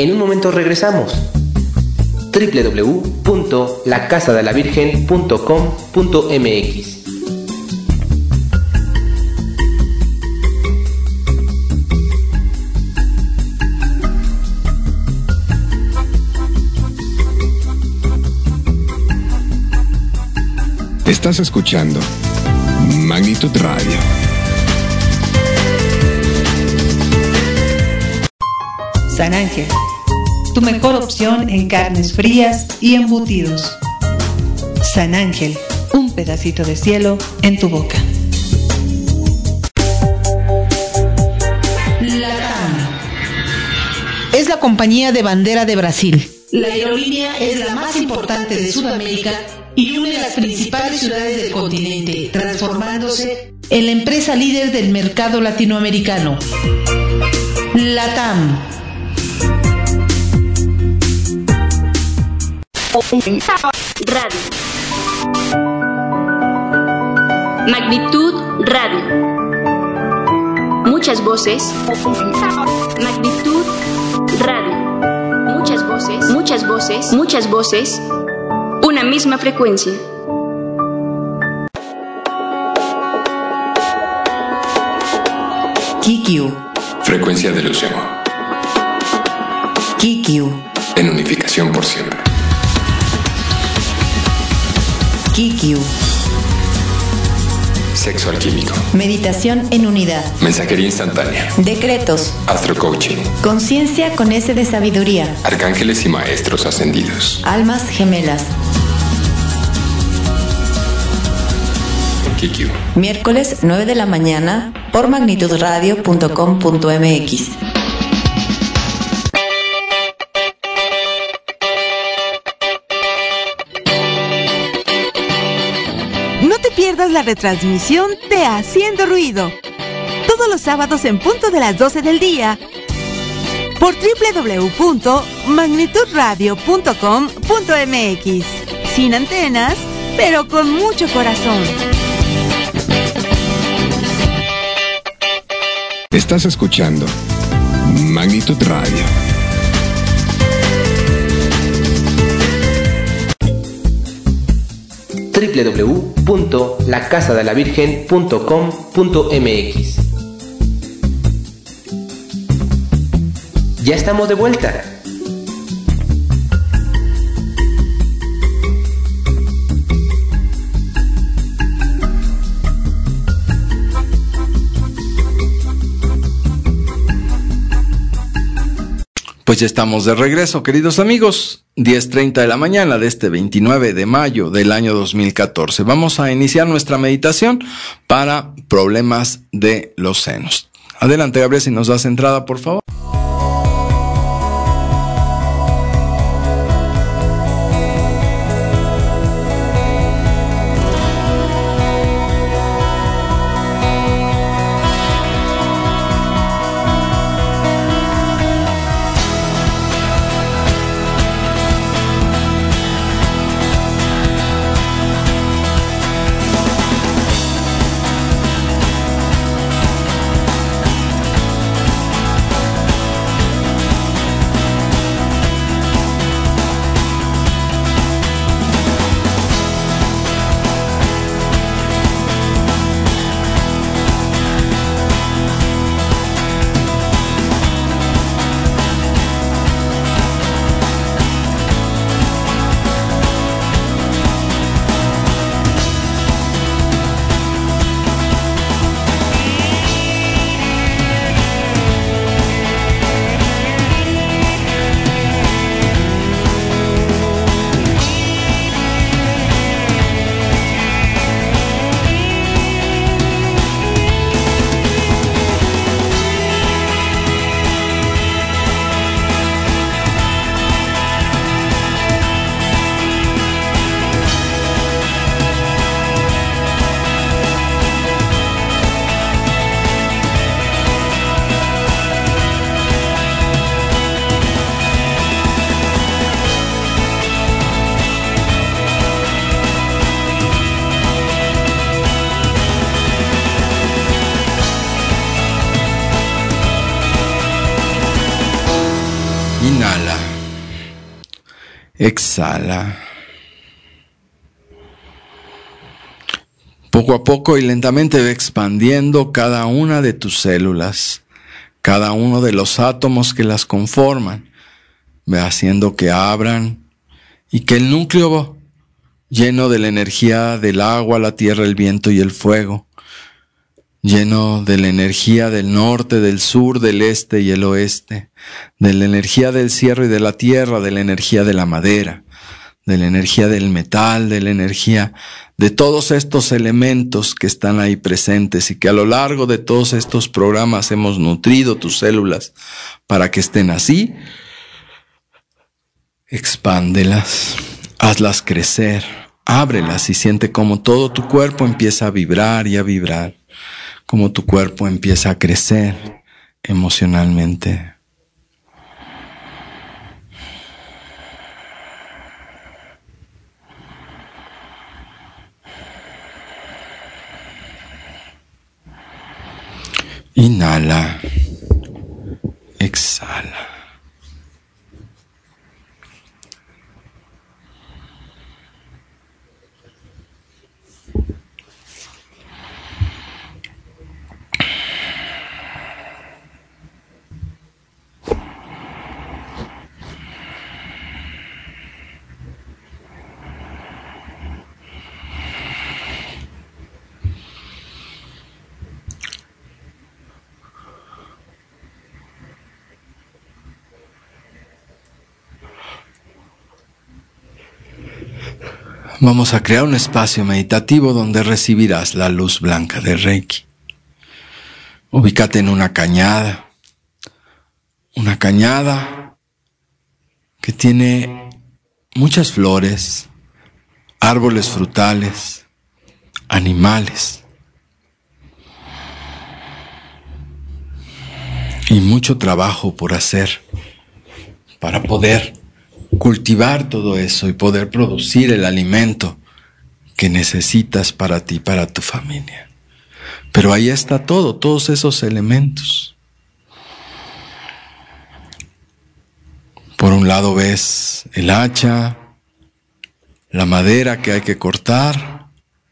En un momento regresamos. www.lacasadelavirgen.com.mx. Estás escuchando Magnitud Radio. San Ángel, tu mejor opción en carnes frías y embutidos. San Ángel, un pedacito de cielo en tu boca. LATAM es la compañía de bandera de Brasil. La aerolínea es la más importante de Sudamérica y une las principales ciudades del continente, transformándose en la empresa líder del mercado latinoamericano. LATAM. Radio. Magnitud Radio. Muchas voces. Magnitud Radio. Muchas voces, muchas voces, muchas voces. Una misma frecuencia. KQ. Frecuencia de ilusión. KQ. En unificación por siempre. KQ. Sexo alquímico. Meditación en unidad. Mensajería instantánea. Decretos. Astrocoaching. Conciencia con S de sabiduría. Arcángeles y maestros ascendidos. Almas gemelas. KQ. Miércoles 9 de la mañana por magnitudradio.com.mx. No te pierdas la retransmisión de Haciendo Ruido. Todos los sábados en punto de las 12 del día por www.magnitudradio.com.mx. Sin antenas, pero con mucho corazón. Estás escuchando Magnitud Radio. www.lacasadelavirgen.com.mx. Ya estamos de vuelta. Pues ya estamos de regreso, queridos amigos. 10:30 de la mañana de este 29 de mayo del año 2014. Vamos a iniciar nuestra meditación para problemas de los senos. Adelante, Gabriel, si nos das entrada, por favor. Inhala. Exhala. Poco a poco y lentamente ve expandiendo cada una de tus células, cada uno de los átomos que las conforman. Ve haciendo que abran y que el núcleo lleno de la energía del agua, la tierra, el viento y el fuego, lleno de la energía del norte, del sur, del este y el oeste, de la energía del cielo y de la tierra, de la energía de la madera, de la energía del metal, de la energía de todos estos elementos que están ahí presentes y que a lo largo de todos estos programas hemos nutrido tus células para que estén así. Expándelas, hazlas crecer, ábrelas y siente cómo todo tu cuerpo empieza a vibrar y a vibrar, cómo tu cuerpo empieza a crecer emocionalmente. Inhala, exhala. Vamos a crear un espacio meditativo donde recibirás la luz blanca de Reiki. Ubícate en una cañada que tiene muchas flores, árboles frutales, animales y mucho trabajo por hacer para poder cultivar todo eso y poder producir el alimento que necesitas para ti, para tu familia. Pero ahí está todo, todos esos elementos. Por un lado ves el hacha, la madera que hay que cortar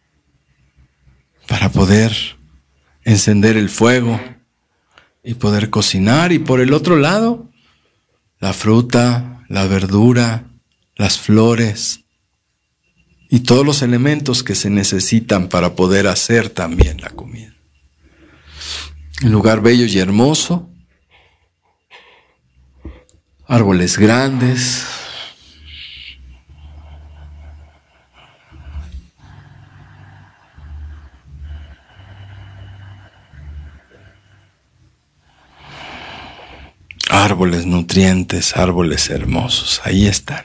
para poder encender el fuego y poder cocinar. Y por el otro lado, la fruta, la verdura, las flores y todos los elementos que se necesitan para poder hacer también la comida. Un lugar bello y hermoso, árboles grandes, árboles nutrientes, árboles hermosos, ahí están.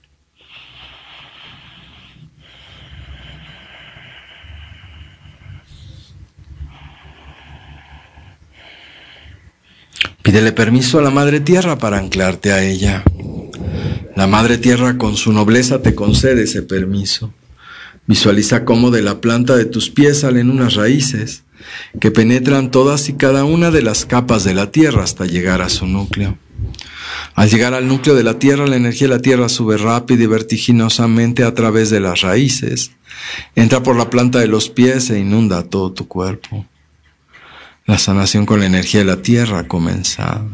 Pídele permiso a la Madre Tierra para anclarte a ella. La Madre Tierra con su nobleza te concede ese permiso. Visualiza cómo de la planta de tus pies salen unas raíces que penetran todas y cada una de las capas de la Tierra hasta llegar a su núcleo. Al llegar al núcleo de la Tierra, la energía de la Tierra sube rápida y vertiginosamente a través de las raíces, entra por la planta de los pies e inunda todo tu cuerpo. La sanación con la energía de la Tierra ha comenzado.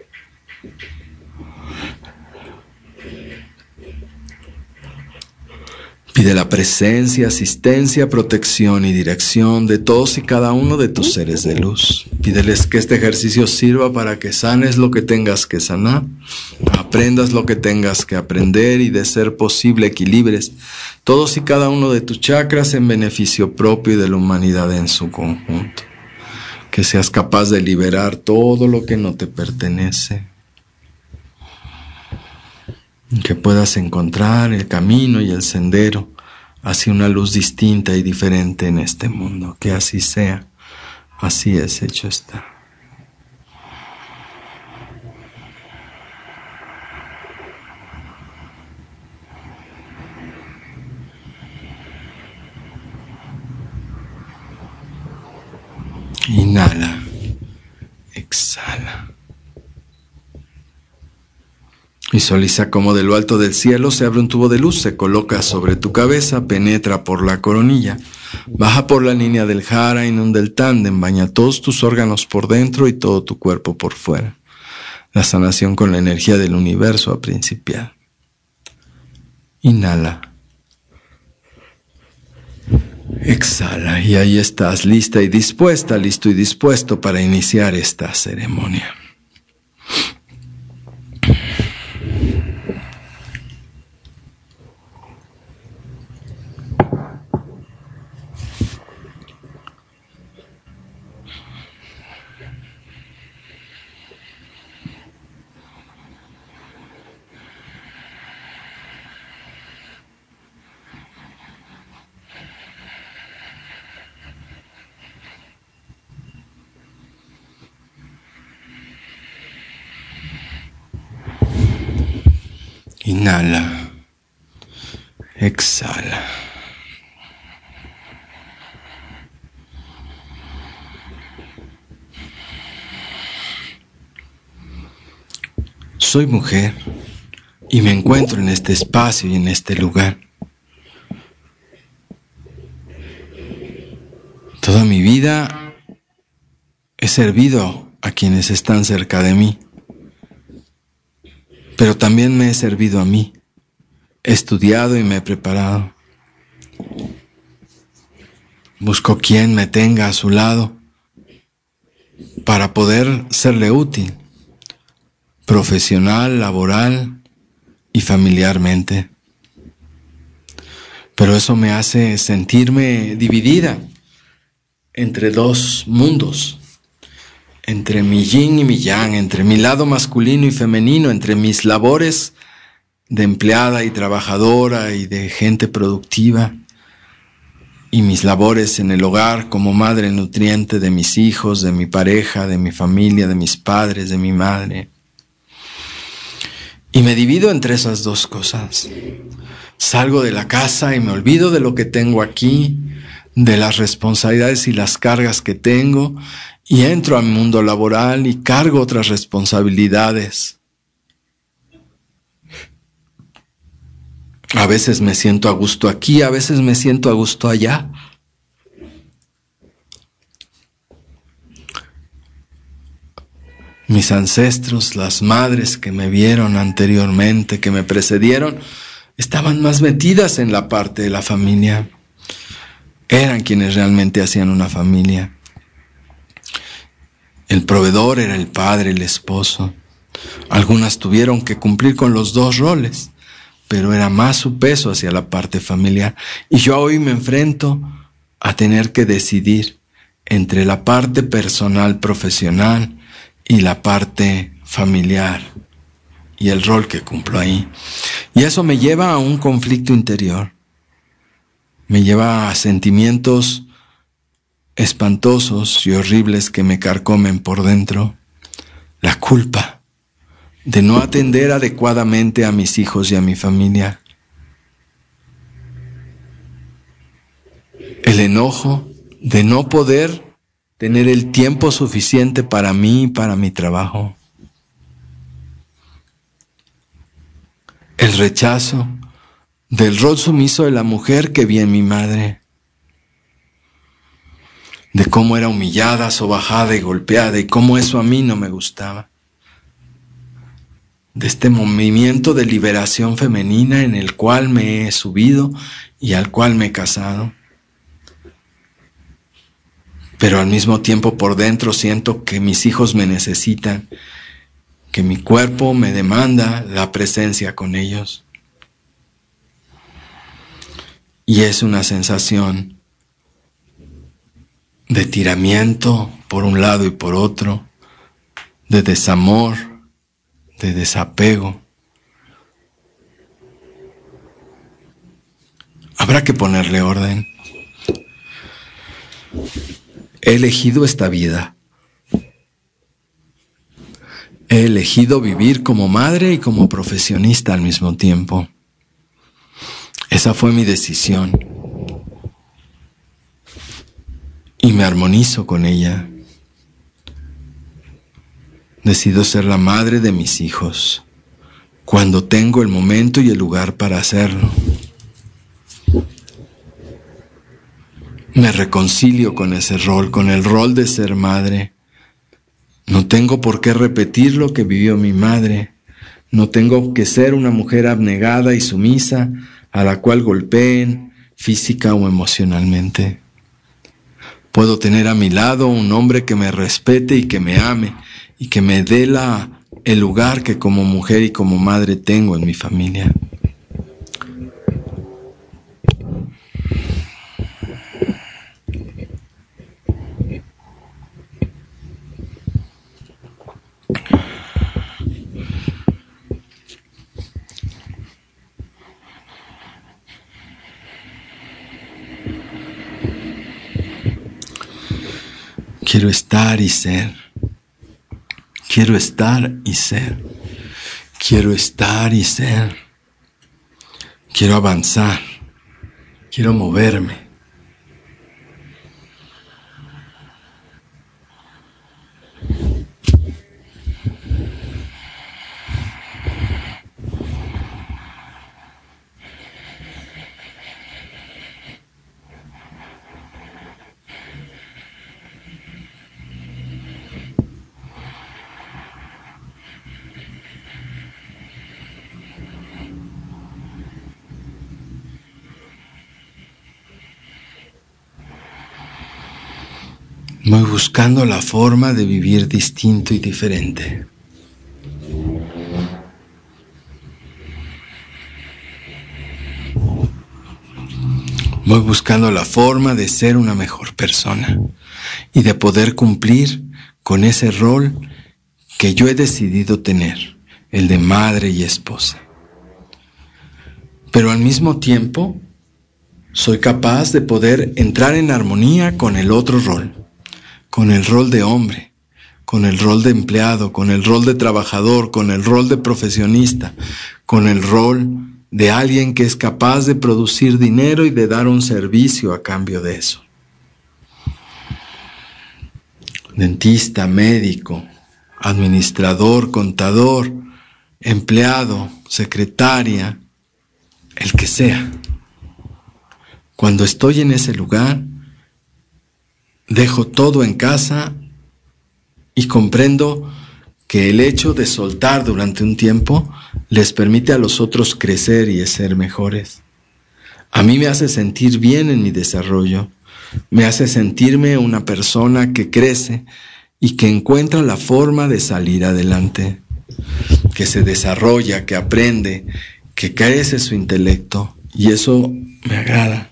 Pide la presencia, asistencia, protección y dirección de todos y cada uno de tus seres de luz. Pídeles que este ejercicio sirva para que sanes lo que tengas que sanar, aprendas lo que tengas que aprender y, de ser posible, equilibres todos y cada uno de tus chakras en beneficio propio y de la humanidad en su conjunto. Que seas capaz de liberar todo lo que no te pertenece. Que puedas encontrar el camino y el sendero hacia una luz distinta y diferente en este mundo. Que así sea, así es, hecho está. Inhala, exhala. Visualiza cómo de lo alto del cielo se abre un tubo de luz, se coloca sobre tu cabeza, penetra por la coronilla, baja por la línea del jara, inunda el tándem, baña todos tus órganos por dentro y todo tu cuerpo por fuera. La sanación con la energía del universo ha principiado. Inhala. Exhala, y ahí estás, lista y dispuesta, listo y dispuesto para iniciar esta ceremonia. Inhala, exhala. Soy mujer y me encuentro en este espacio y en este lugar. Toda mi vida he servido a quienes están cerca de mí. Pero también me he servido a mí, he estudiado y me he preparado. Busco quien me tenga a su lado para poder serle útil, profesional, laboral y familiarmente. Pero eso me hace sentirme dividida entre dos mundos. Entre mi yin y mi yang, entre mi lado masculino y femenino, entre mis labores de empleada y trabajadora y de gente productiva, y mis labores en el hogar como madre nutriente de mis hijos, de mi pareja, de mi familia, de mis padres, de mi madre. Y me divido entre esas dos cosas. Salgo de la casa y me olvido de lo que tengo aquí, de las responsabilidades y las cargas que tengo, y entro al mundo laboral y cargo otras responsabilidades. A veces me siento a gusto aquí, a veces me siento a gusto allá. Mis ancestros, las madres que me vieron anteriormente, que me precedieron, estaban más metidas en la parte de la familia. Eran quienes realmente hacían una familia. El proveedor era el padre, el esposo. Algunas tuvieron que cumplir con los dos roles, pero era más su peso hacia la parte familiar. Y yo hoy me enfrento a tener que decidir entre la parte personal, profesional y la parte familiar y el rol que cumplo ahí. Y eso me lleva a un conflicto interior. Me lleva a sentimientos espantosos y horribles que me carcomen por dentro. La culpa de no atender adecuadamente a mis hijos y a mi familia. El enojo de no poder tener el tiempo suficiente para mí y para mi trabajo. El rechazo del rol sumiso de la mujer que vi en mi madre. De cómo era humillada, sobajada y golpeada, y cómo eso a mí no me gustaba. De este movimiento de liberación femenina en el cual me he subido y al cual me he casado. Pero al mismo tiempo por dentro siento que mis hijos me necesitan, que mi cuerpo me demanda la presencia con ellos. Y es una sensación de tiramiento por un lado y por otro, de desamor, de desapego. Habrá que ponerle orden. He elegido esta vida. He elegido vivir como madre y como profesionista al mismo tiempo. Esa fue mi decisión. Y me armonizo con ella. Decido ser la madre de mis hijos, cuando tengo el momento y el lugar para hacerlo. Me reconcilio con ese rol, con el rol de ser madre. No tengo por qué repetir lo que vivió mi madre. No tengo que ser una mujer abnegada y sumisa a la cual golpeen física o emocionalmente. Puedo tener a mi lado un hombre que me respete y que me ame y que me dé el lugar que como mujer y como madre tengo en mi familia. Quiero estar y ser. Quiero estar y ser. Quiero estar y ser. Quiero avanzar. Quiero moverme. Voy buscando la forma de vivir distinto y diferente. Voy buscando la forma de ser una mejor persona y de poder cumplir con ese rol que yo he decidido tener, el de madre y esposa. Pero al mismo tiempo, soy capaz de poder entrar en armonía con el otro rol. Con el rol de hombre, con el rol de empleado, con el rol de trabajador, con el rol de profesionista, con el rol de alguien que es capaz de producir dinero y de dar un servicio a cambio de eso. Dentista, médico, administrador, contador, empleado, secretaria, el que sea. Cuando estoy en ese lugar, dejo todo en casa y comprendo que el hecho de soltar durante un tiempo les permite a los otros crecer y ser mejores. A mí me hace sentir bien en mi desarrollo, me hace sentirme una persona que crece y que encuentra la forma de salir adelante, que se desarrolla, que aprende, que crece su intelecto, y eso me agrada.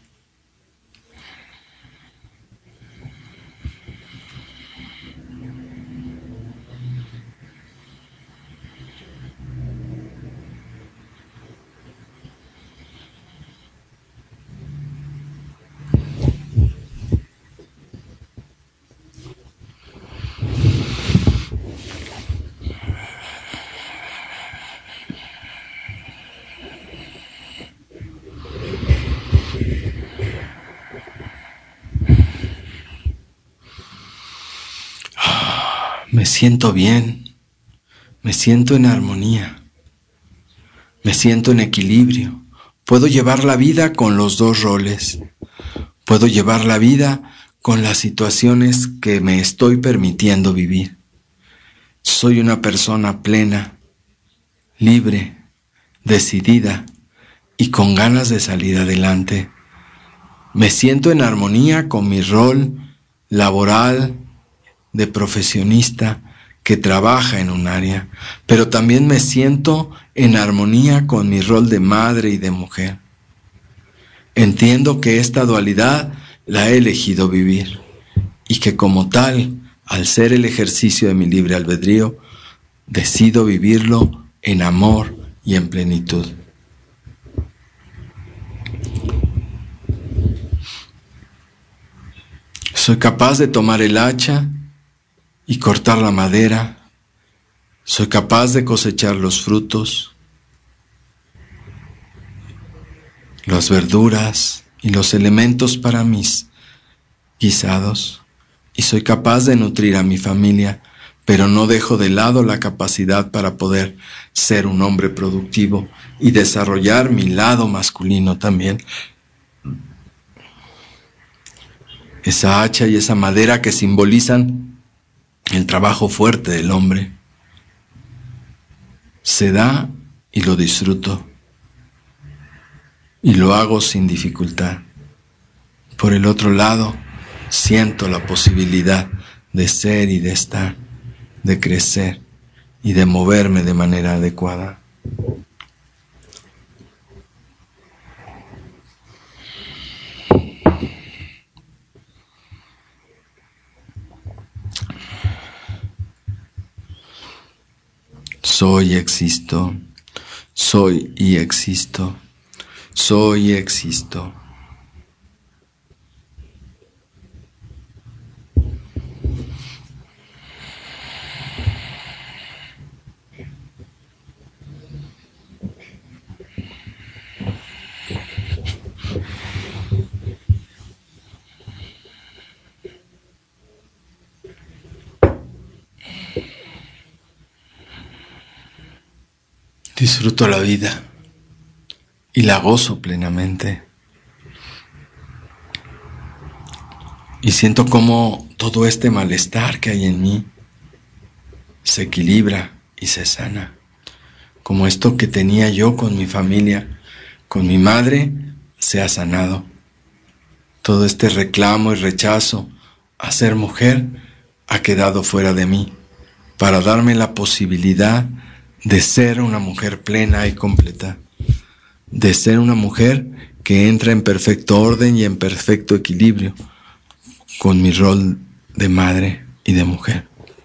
Me siento bien, me siento en armonía, me siento en equilibrio. Puedo llevar la vida con los dos roles. Puedo llevar la vida con las situaciones que me estoy permitiendo vivir. Soy una persona plena, libre, decidida y con ganas de salir adelante. Me siento en armonía con mi rol laboral, de profesionista que trabaja en un área, pero también me siento en armonía con mi rol de madre y de mujer. Entiendo que esta dualidad la he elegido vivir y que como tal, al ser el ejercicio de mi libre albedrío, decido vivirlo en amor y en plenitud. Soy capaz de tomar el hacha y cortar la madera. Soy capaz de cosechar los frutos, las verduras y los elementos para mis guisados. Y soy capaz de nutrir a mi familia pero no dejo de lado la capacidad para poder ser un hombre productivo y desarrollar mi lado masculino también. Esa hacha y esa madera que simbolizan el trabajo fuerte del hombre. Se da y lo disfruto. Y lo hago sin dificultad. Por el otro lado, siento la posibilidad de ser y de estar, de crecer y de moverme de manera adecuada. Soy y existo, soy y existo, soy y existo. Disfruto la vida y la gozo plenamente. Y siento cómo todo este malestar que hay en mí se equilibra y se sana. Como esto que tenía yo con mi familia, con mi madre, se ha sanado. Todo este reclamo y rechazo a ser mujer ha quedado fuera de mí para darme la posibilidad de ser una mujer plena y completa, de ser una mujer que entra en perfecto orden y en perfecto equilibrio con mi rol de madre y de mujer.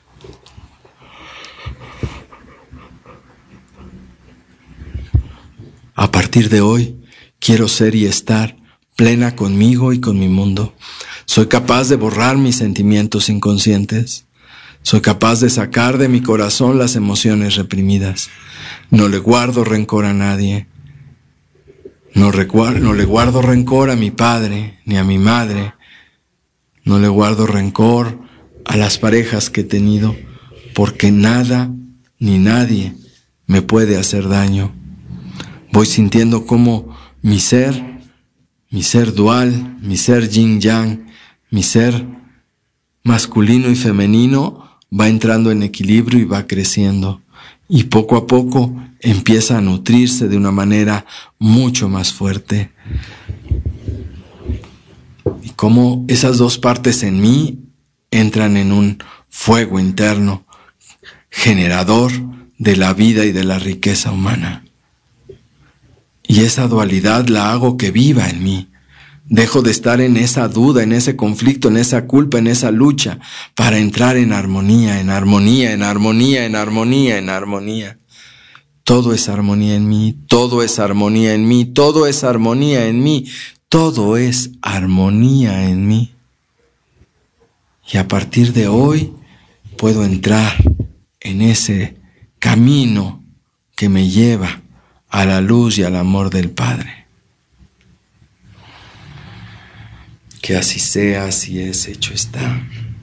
A partir de hoy, quiero ser y estar plena conmigo y con mi mundo. Soy capaz de borrar mis sentimientos inconscientes. Soy capaz de sacar de mi corazón las emociones reprimidas. No le guardo rencor a nadie. No le guardo rencor a mi padre ni a mi madre. No le guardo rencor a las parejas que he tenido, porque nada ni nadie me puede hacer daño. Voy sintiendo cómo mi ser dual, mi ser yin-yang, mi ser masculino y femenino va entrando en equilibrio y va creciendo. Y poco a poco empieza a nutrirse de una manera mucho más fuerte. Y cómo esas dos partes en mí entran en un fuego interno, generador de la vida y de la riqueza humana. Y esa dualidad la hago que viva en mí. Dejo de estar en esa duda, en ese conflicto, en esa culpa, en esa lucha, para entrar en armonía, en armonía, en armonía, en armonía, en armonía. Todo es armonía en mí, todo es armonía en mí, todo es armonía en mí, todo es armonía en mí. Y a partir de hoy puedo entrar en ese camino que me lleva a la luz y al amor del Padre. Que así sea, así es, hecho está.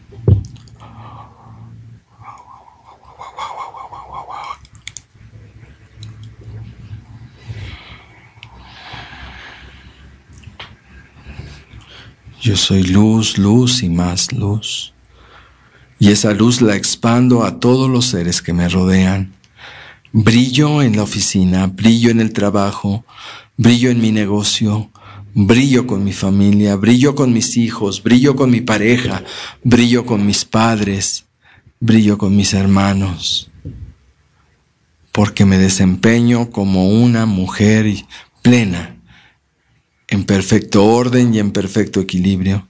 Yo soy luz, luz y más luz. Y esa luz la expando a todos los seres que me rodean. Brillo en la oficina, brillo en el trabajo, brillo en mi negocio, brillo con mi familia, brillo con mis hijos, brillo con mi pareja, brillo con mis padres, brillo con mis hermanos, porque me desempeño como una mujer plena, en perfecto orden y en perfecto equilibrio.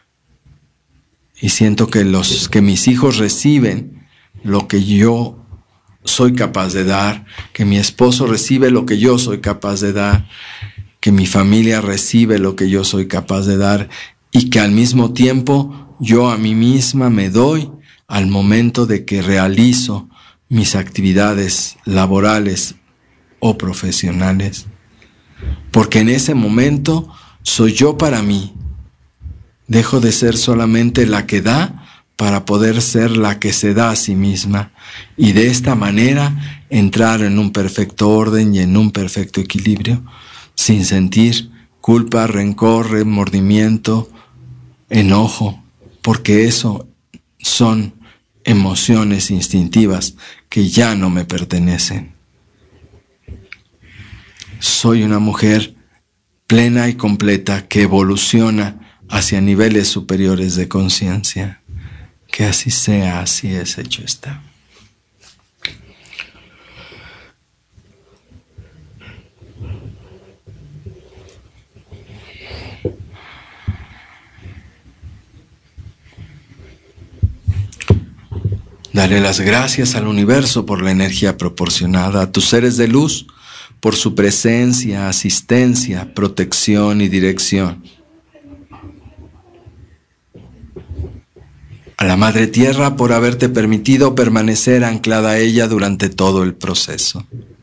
Y siento que mis hijos reciben lo que yo soy capaz de dar, que mi esposo recibe lo que yo soy capaz de dar, que mi familia recibe lo que yo soy capaz de dar, y que al mismo tiempo yo a mí misma me doy al momento de que realizo mis actividades laborales o profesionales. Porque en ese momento soy yo para mí. Dejo de ser solamente la que da para poder ser la que se da a sí misma y de esta manera entrar en un perfecto orden y en un perfecto equilibrio, sin sentir culpa, rencor, remordimiento, enojo, porque eso son emociones instintivas que ya no me pertenecen. Soy una mujer plena y completa que evoluciona hacia niveles superiores de conciencia. Que así sea, así es, hecho está. Dale las gracias al universo por la energía proporcionada, a tus seres de luz por su presencia, asistencia, protección y dirección. A la Madre Tierra por haberte permitido permanecer anclada a ella durante todo el proceso.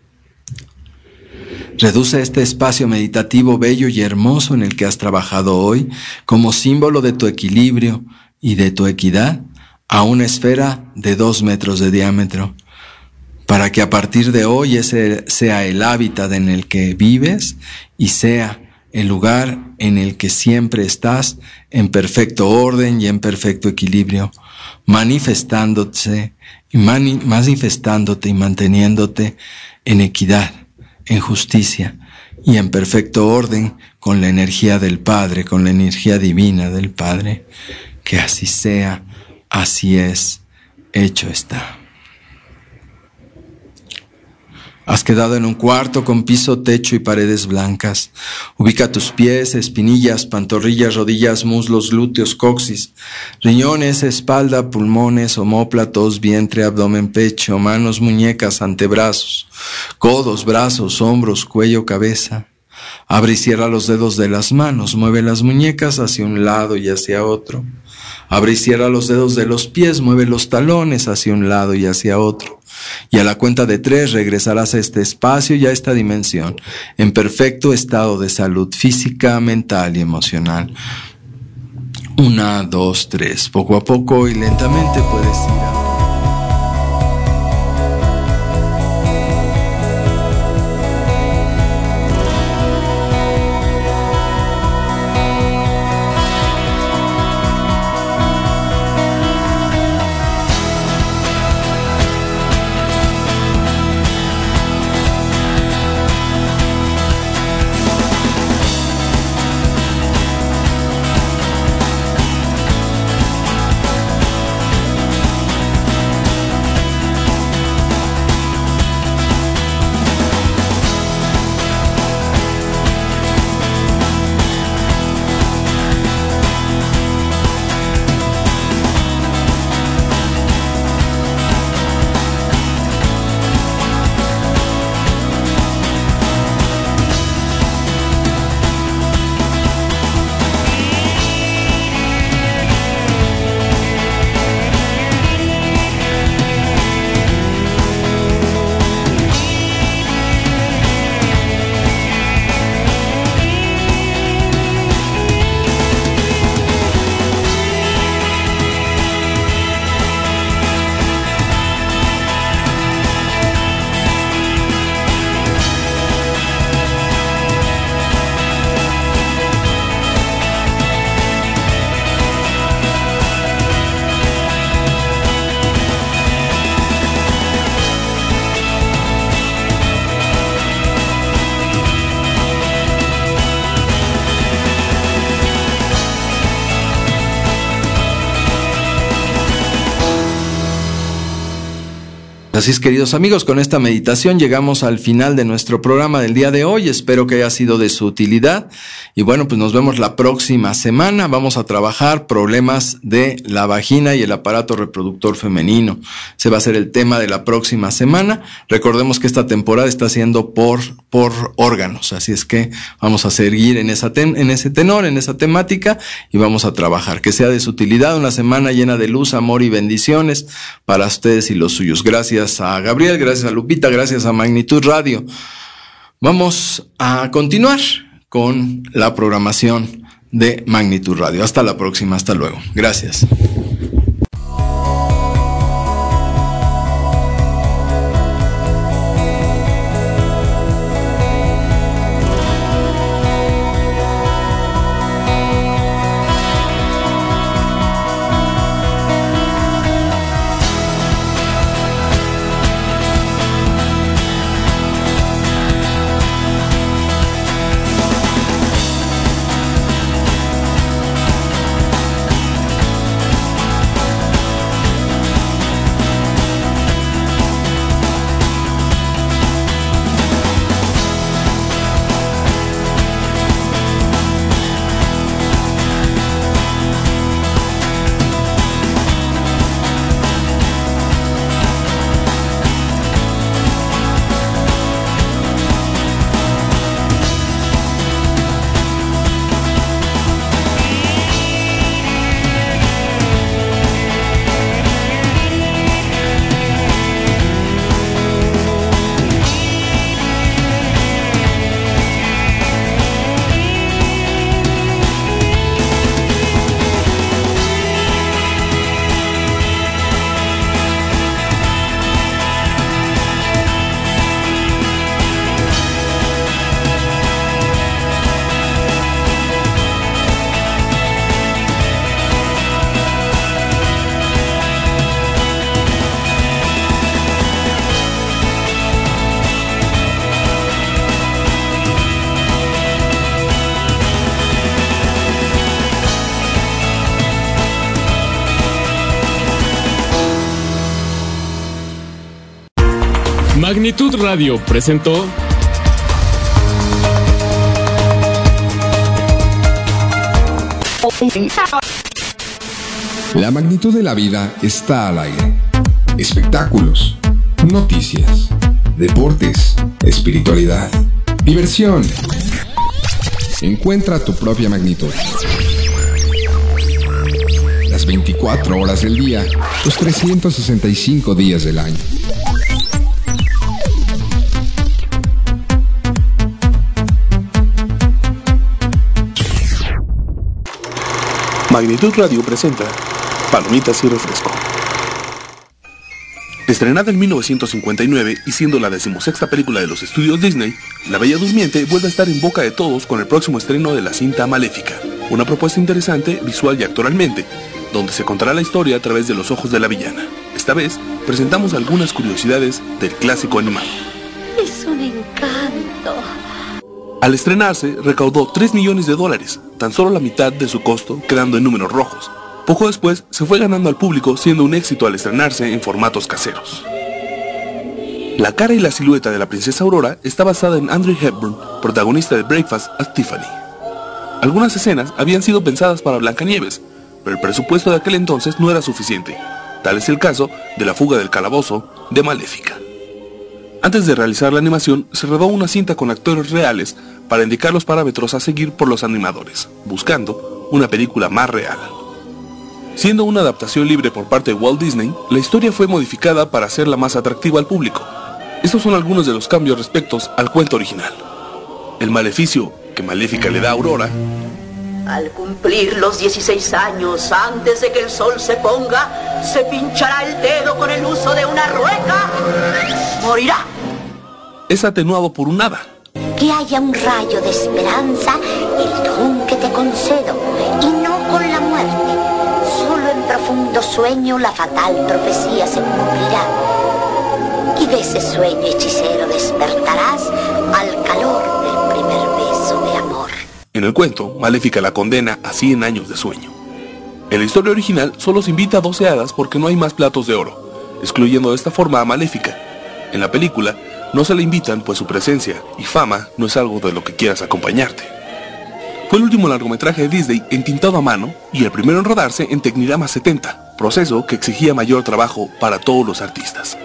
Reduce este espacio meditativo bello y hermoso en el que has trabajado hoy como símbolo de tu equilibrio y de tu equidad a una esfera de 2 metros de diámetro, para que a partir de hoy ese sea el hábitat en el que vives y sea el lugar en el que siempre estás en perfecto orden y en perfecto equilibrio, manifestándote y manteniéndote en equidad, en justicia y en perfecto orden con la energía del Padre, con la energía divina del Padre. Que así sea, así es, hecho está. Has quedado en un cuarto con piso, techo y paredes blancas. Ubica tus pies, espinillas, pantorrillas, rodillas, muslos, glúteos, coxis, riñones, espalda, pulmones, omóplatos, vientre, abdomen, pecho, manos, muñecas, antebrazos, codos, brazos, hombros, cuello, cabeza. Abre y cierra los dedos de las manos, mueve las muñecas hacia un lado y hacia otro. Abre y cierra los dedos de los pies, mueve los talones hacia un lado y hacia otro. Y a la cuenta de 3 regresarás a este espacio y a esta dimensión, en perfecto estado de salud física, mental y emocional. 1, 2, 3. Poco a poco y lentamente puedes ir a... Así es, queridos amigos, con esta meditación llegamos al final de nuestro programa del día de hoy. Espero que haya sido de su utilidad. Y bueno, pues nos vemos la próxima semana. Vamos a trabajar problemas de la vagina y el aparato reproductor femenino. Ese va a ser el tema de la próxima semana. Recordemos que esta temporada está siendo por órganos. Así es que vamos a seguir en ese tenor, en esa temática, y vamos a trabajar. Que sea de su utilidad, una semana llena de luz, amor y bendiciones para ustedes y los suyos. Gracias a Gabriel, gracias a Lupita, gracias a Magnitud Radio. Vamos a continuar con la programación de Magnitud Radio. Hasta la próxima, hasta luego. Gracias. Magnitud Radio presentó La magnitud de la vida está al aire. Espectáculos, noticias, deportes, espiritualidad, diversión. Encuentra tu propia magnitud. Las 24 horas del día, los 365 días del año. Magnitud Radio presenta Palomitas y Refresco. Estrenada en 1959 y siendo la 16ª película de los estudios Disney, La Bella Durmiente vuelve a estar en boca de todos con el próximo estreno de la cinta Maléfica, una propuesta interesante visual y actoralmente, donde se contará la historia a través de los ojos de la villana. Esta vez presentamos algunas curiosidades del clásico animado. Es un encanto. Al estrenarse, recaudó $3 millones, tan solo la mitad de su costo, quedando en números rojos. Poco después, se fue ganando al público, siendo un éxito al estrenarse en formatos caseros. La cara y la silueta de la princesa Aurora está basada en Audrey Hepburn, protagonista de Breakfast at Tiffany. Algunas escenas habían sido pensadas para Blancanieves, pero el presupuesto de aquel entonces no era suficiente. Tal es el caso de La fuga del calabozo de Maléfica. Antes de realizar la animación, se rodó una cinta con actores reales para indicar los parámetros a seguir por los animadores, buscando una película más real. Siendo una adaptación libre por parte de Walt Disney, la historia fue modificada para hacerla más atractiva al público. Estos son algunos de los cambios respecto al cuento original. El maleficio que Maléfica le da a Aurora: al cumplir los 16 años, antes de que el sol se ponga, se pinchará el dedo con el uso de una rueca. Morirá. Es atenuado por un hada. Que haya un rayo de esperanza, el don que te concedo, y no con la muerte. Solo en profundo sueño la fatal profecía se cumplirá. Y de ese sueño hechicero despertarás al calor del primer beso de amor. En el cuento, Maléfica la condena a 100 años de sueño. En la historia original solo se invita a 12 hadas porque no hay más platos de oro, excluyendo de esta forma a Maléfica. En la película no se le invitan pues su presencia y fama no es algo de lo que quieras acompañarte. Fue el último largometraje de Disney entintado a mano y el primero en rodarse en Tecnirama 70, proceso que exigía mayor trabajo para todos los artistas.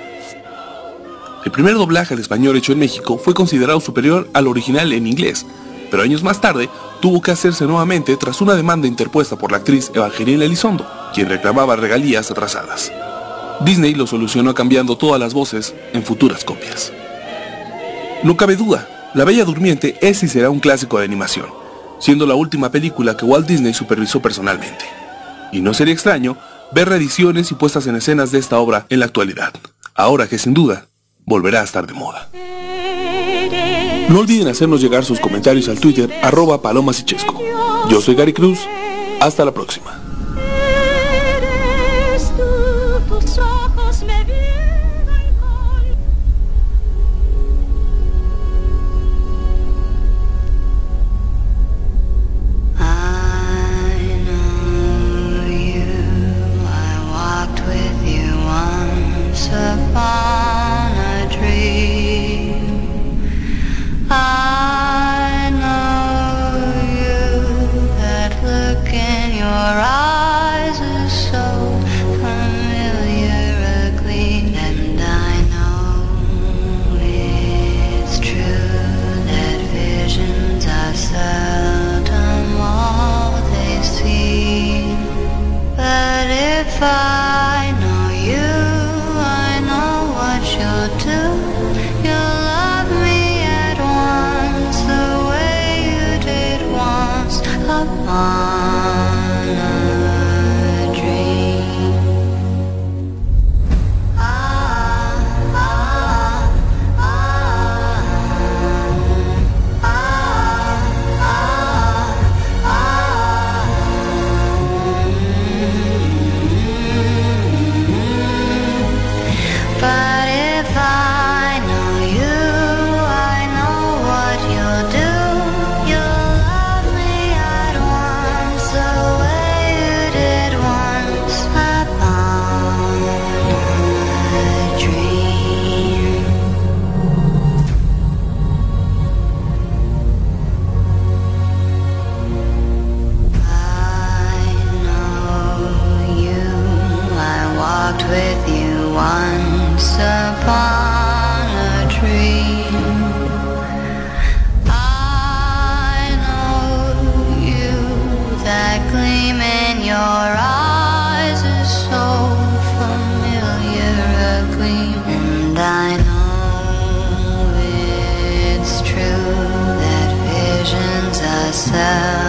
El primer doblaje al español hecho en México fue considerado superior al original en inglés, pero años más tarde tuvo que hacerse nuevamente tras una demanda interpuesta por la actriz Evangelina Elizondo, quien reclamaba regalías atrasadas. Disney lo solucionó cambiando todas las voces en futuras copias. No cabe duda, La Bella Durmiente es y será un clásico de animación, siendo la última película que Walt Disney supervisó personalmente. Y no sería extraño ver reediciones y puestas en escenas de esta obra en la actualidad, ahora que sin duda volverá a estar de moda. No olviden hacernos llegar sus comentarios al Twitter @palomasichesco. Yo soy Gary Cruz, hasta la próxima. I know you, that look in your eyes. pasar.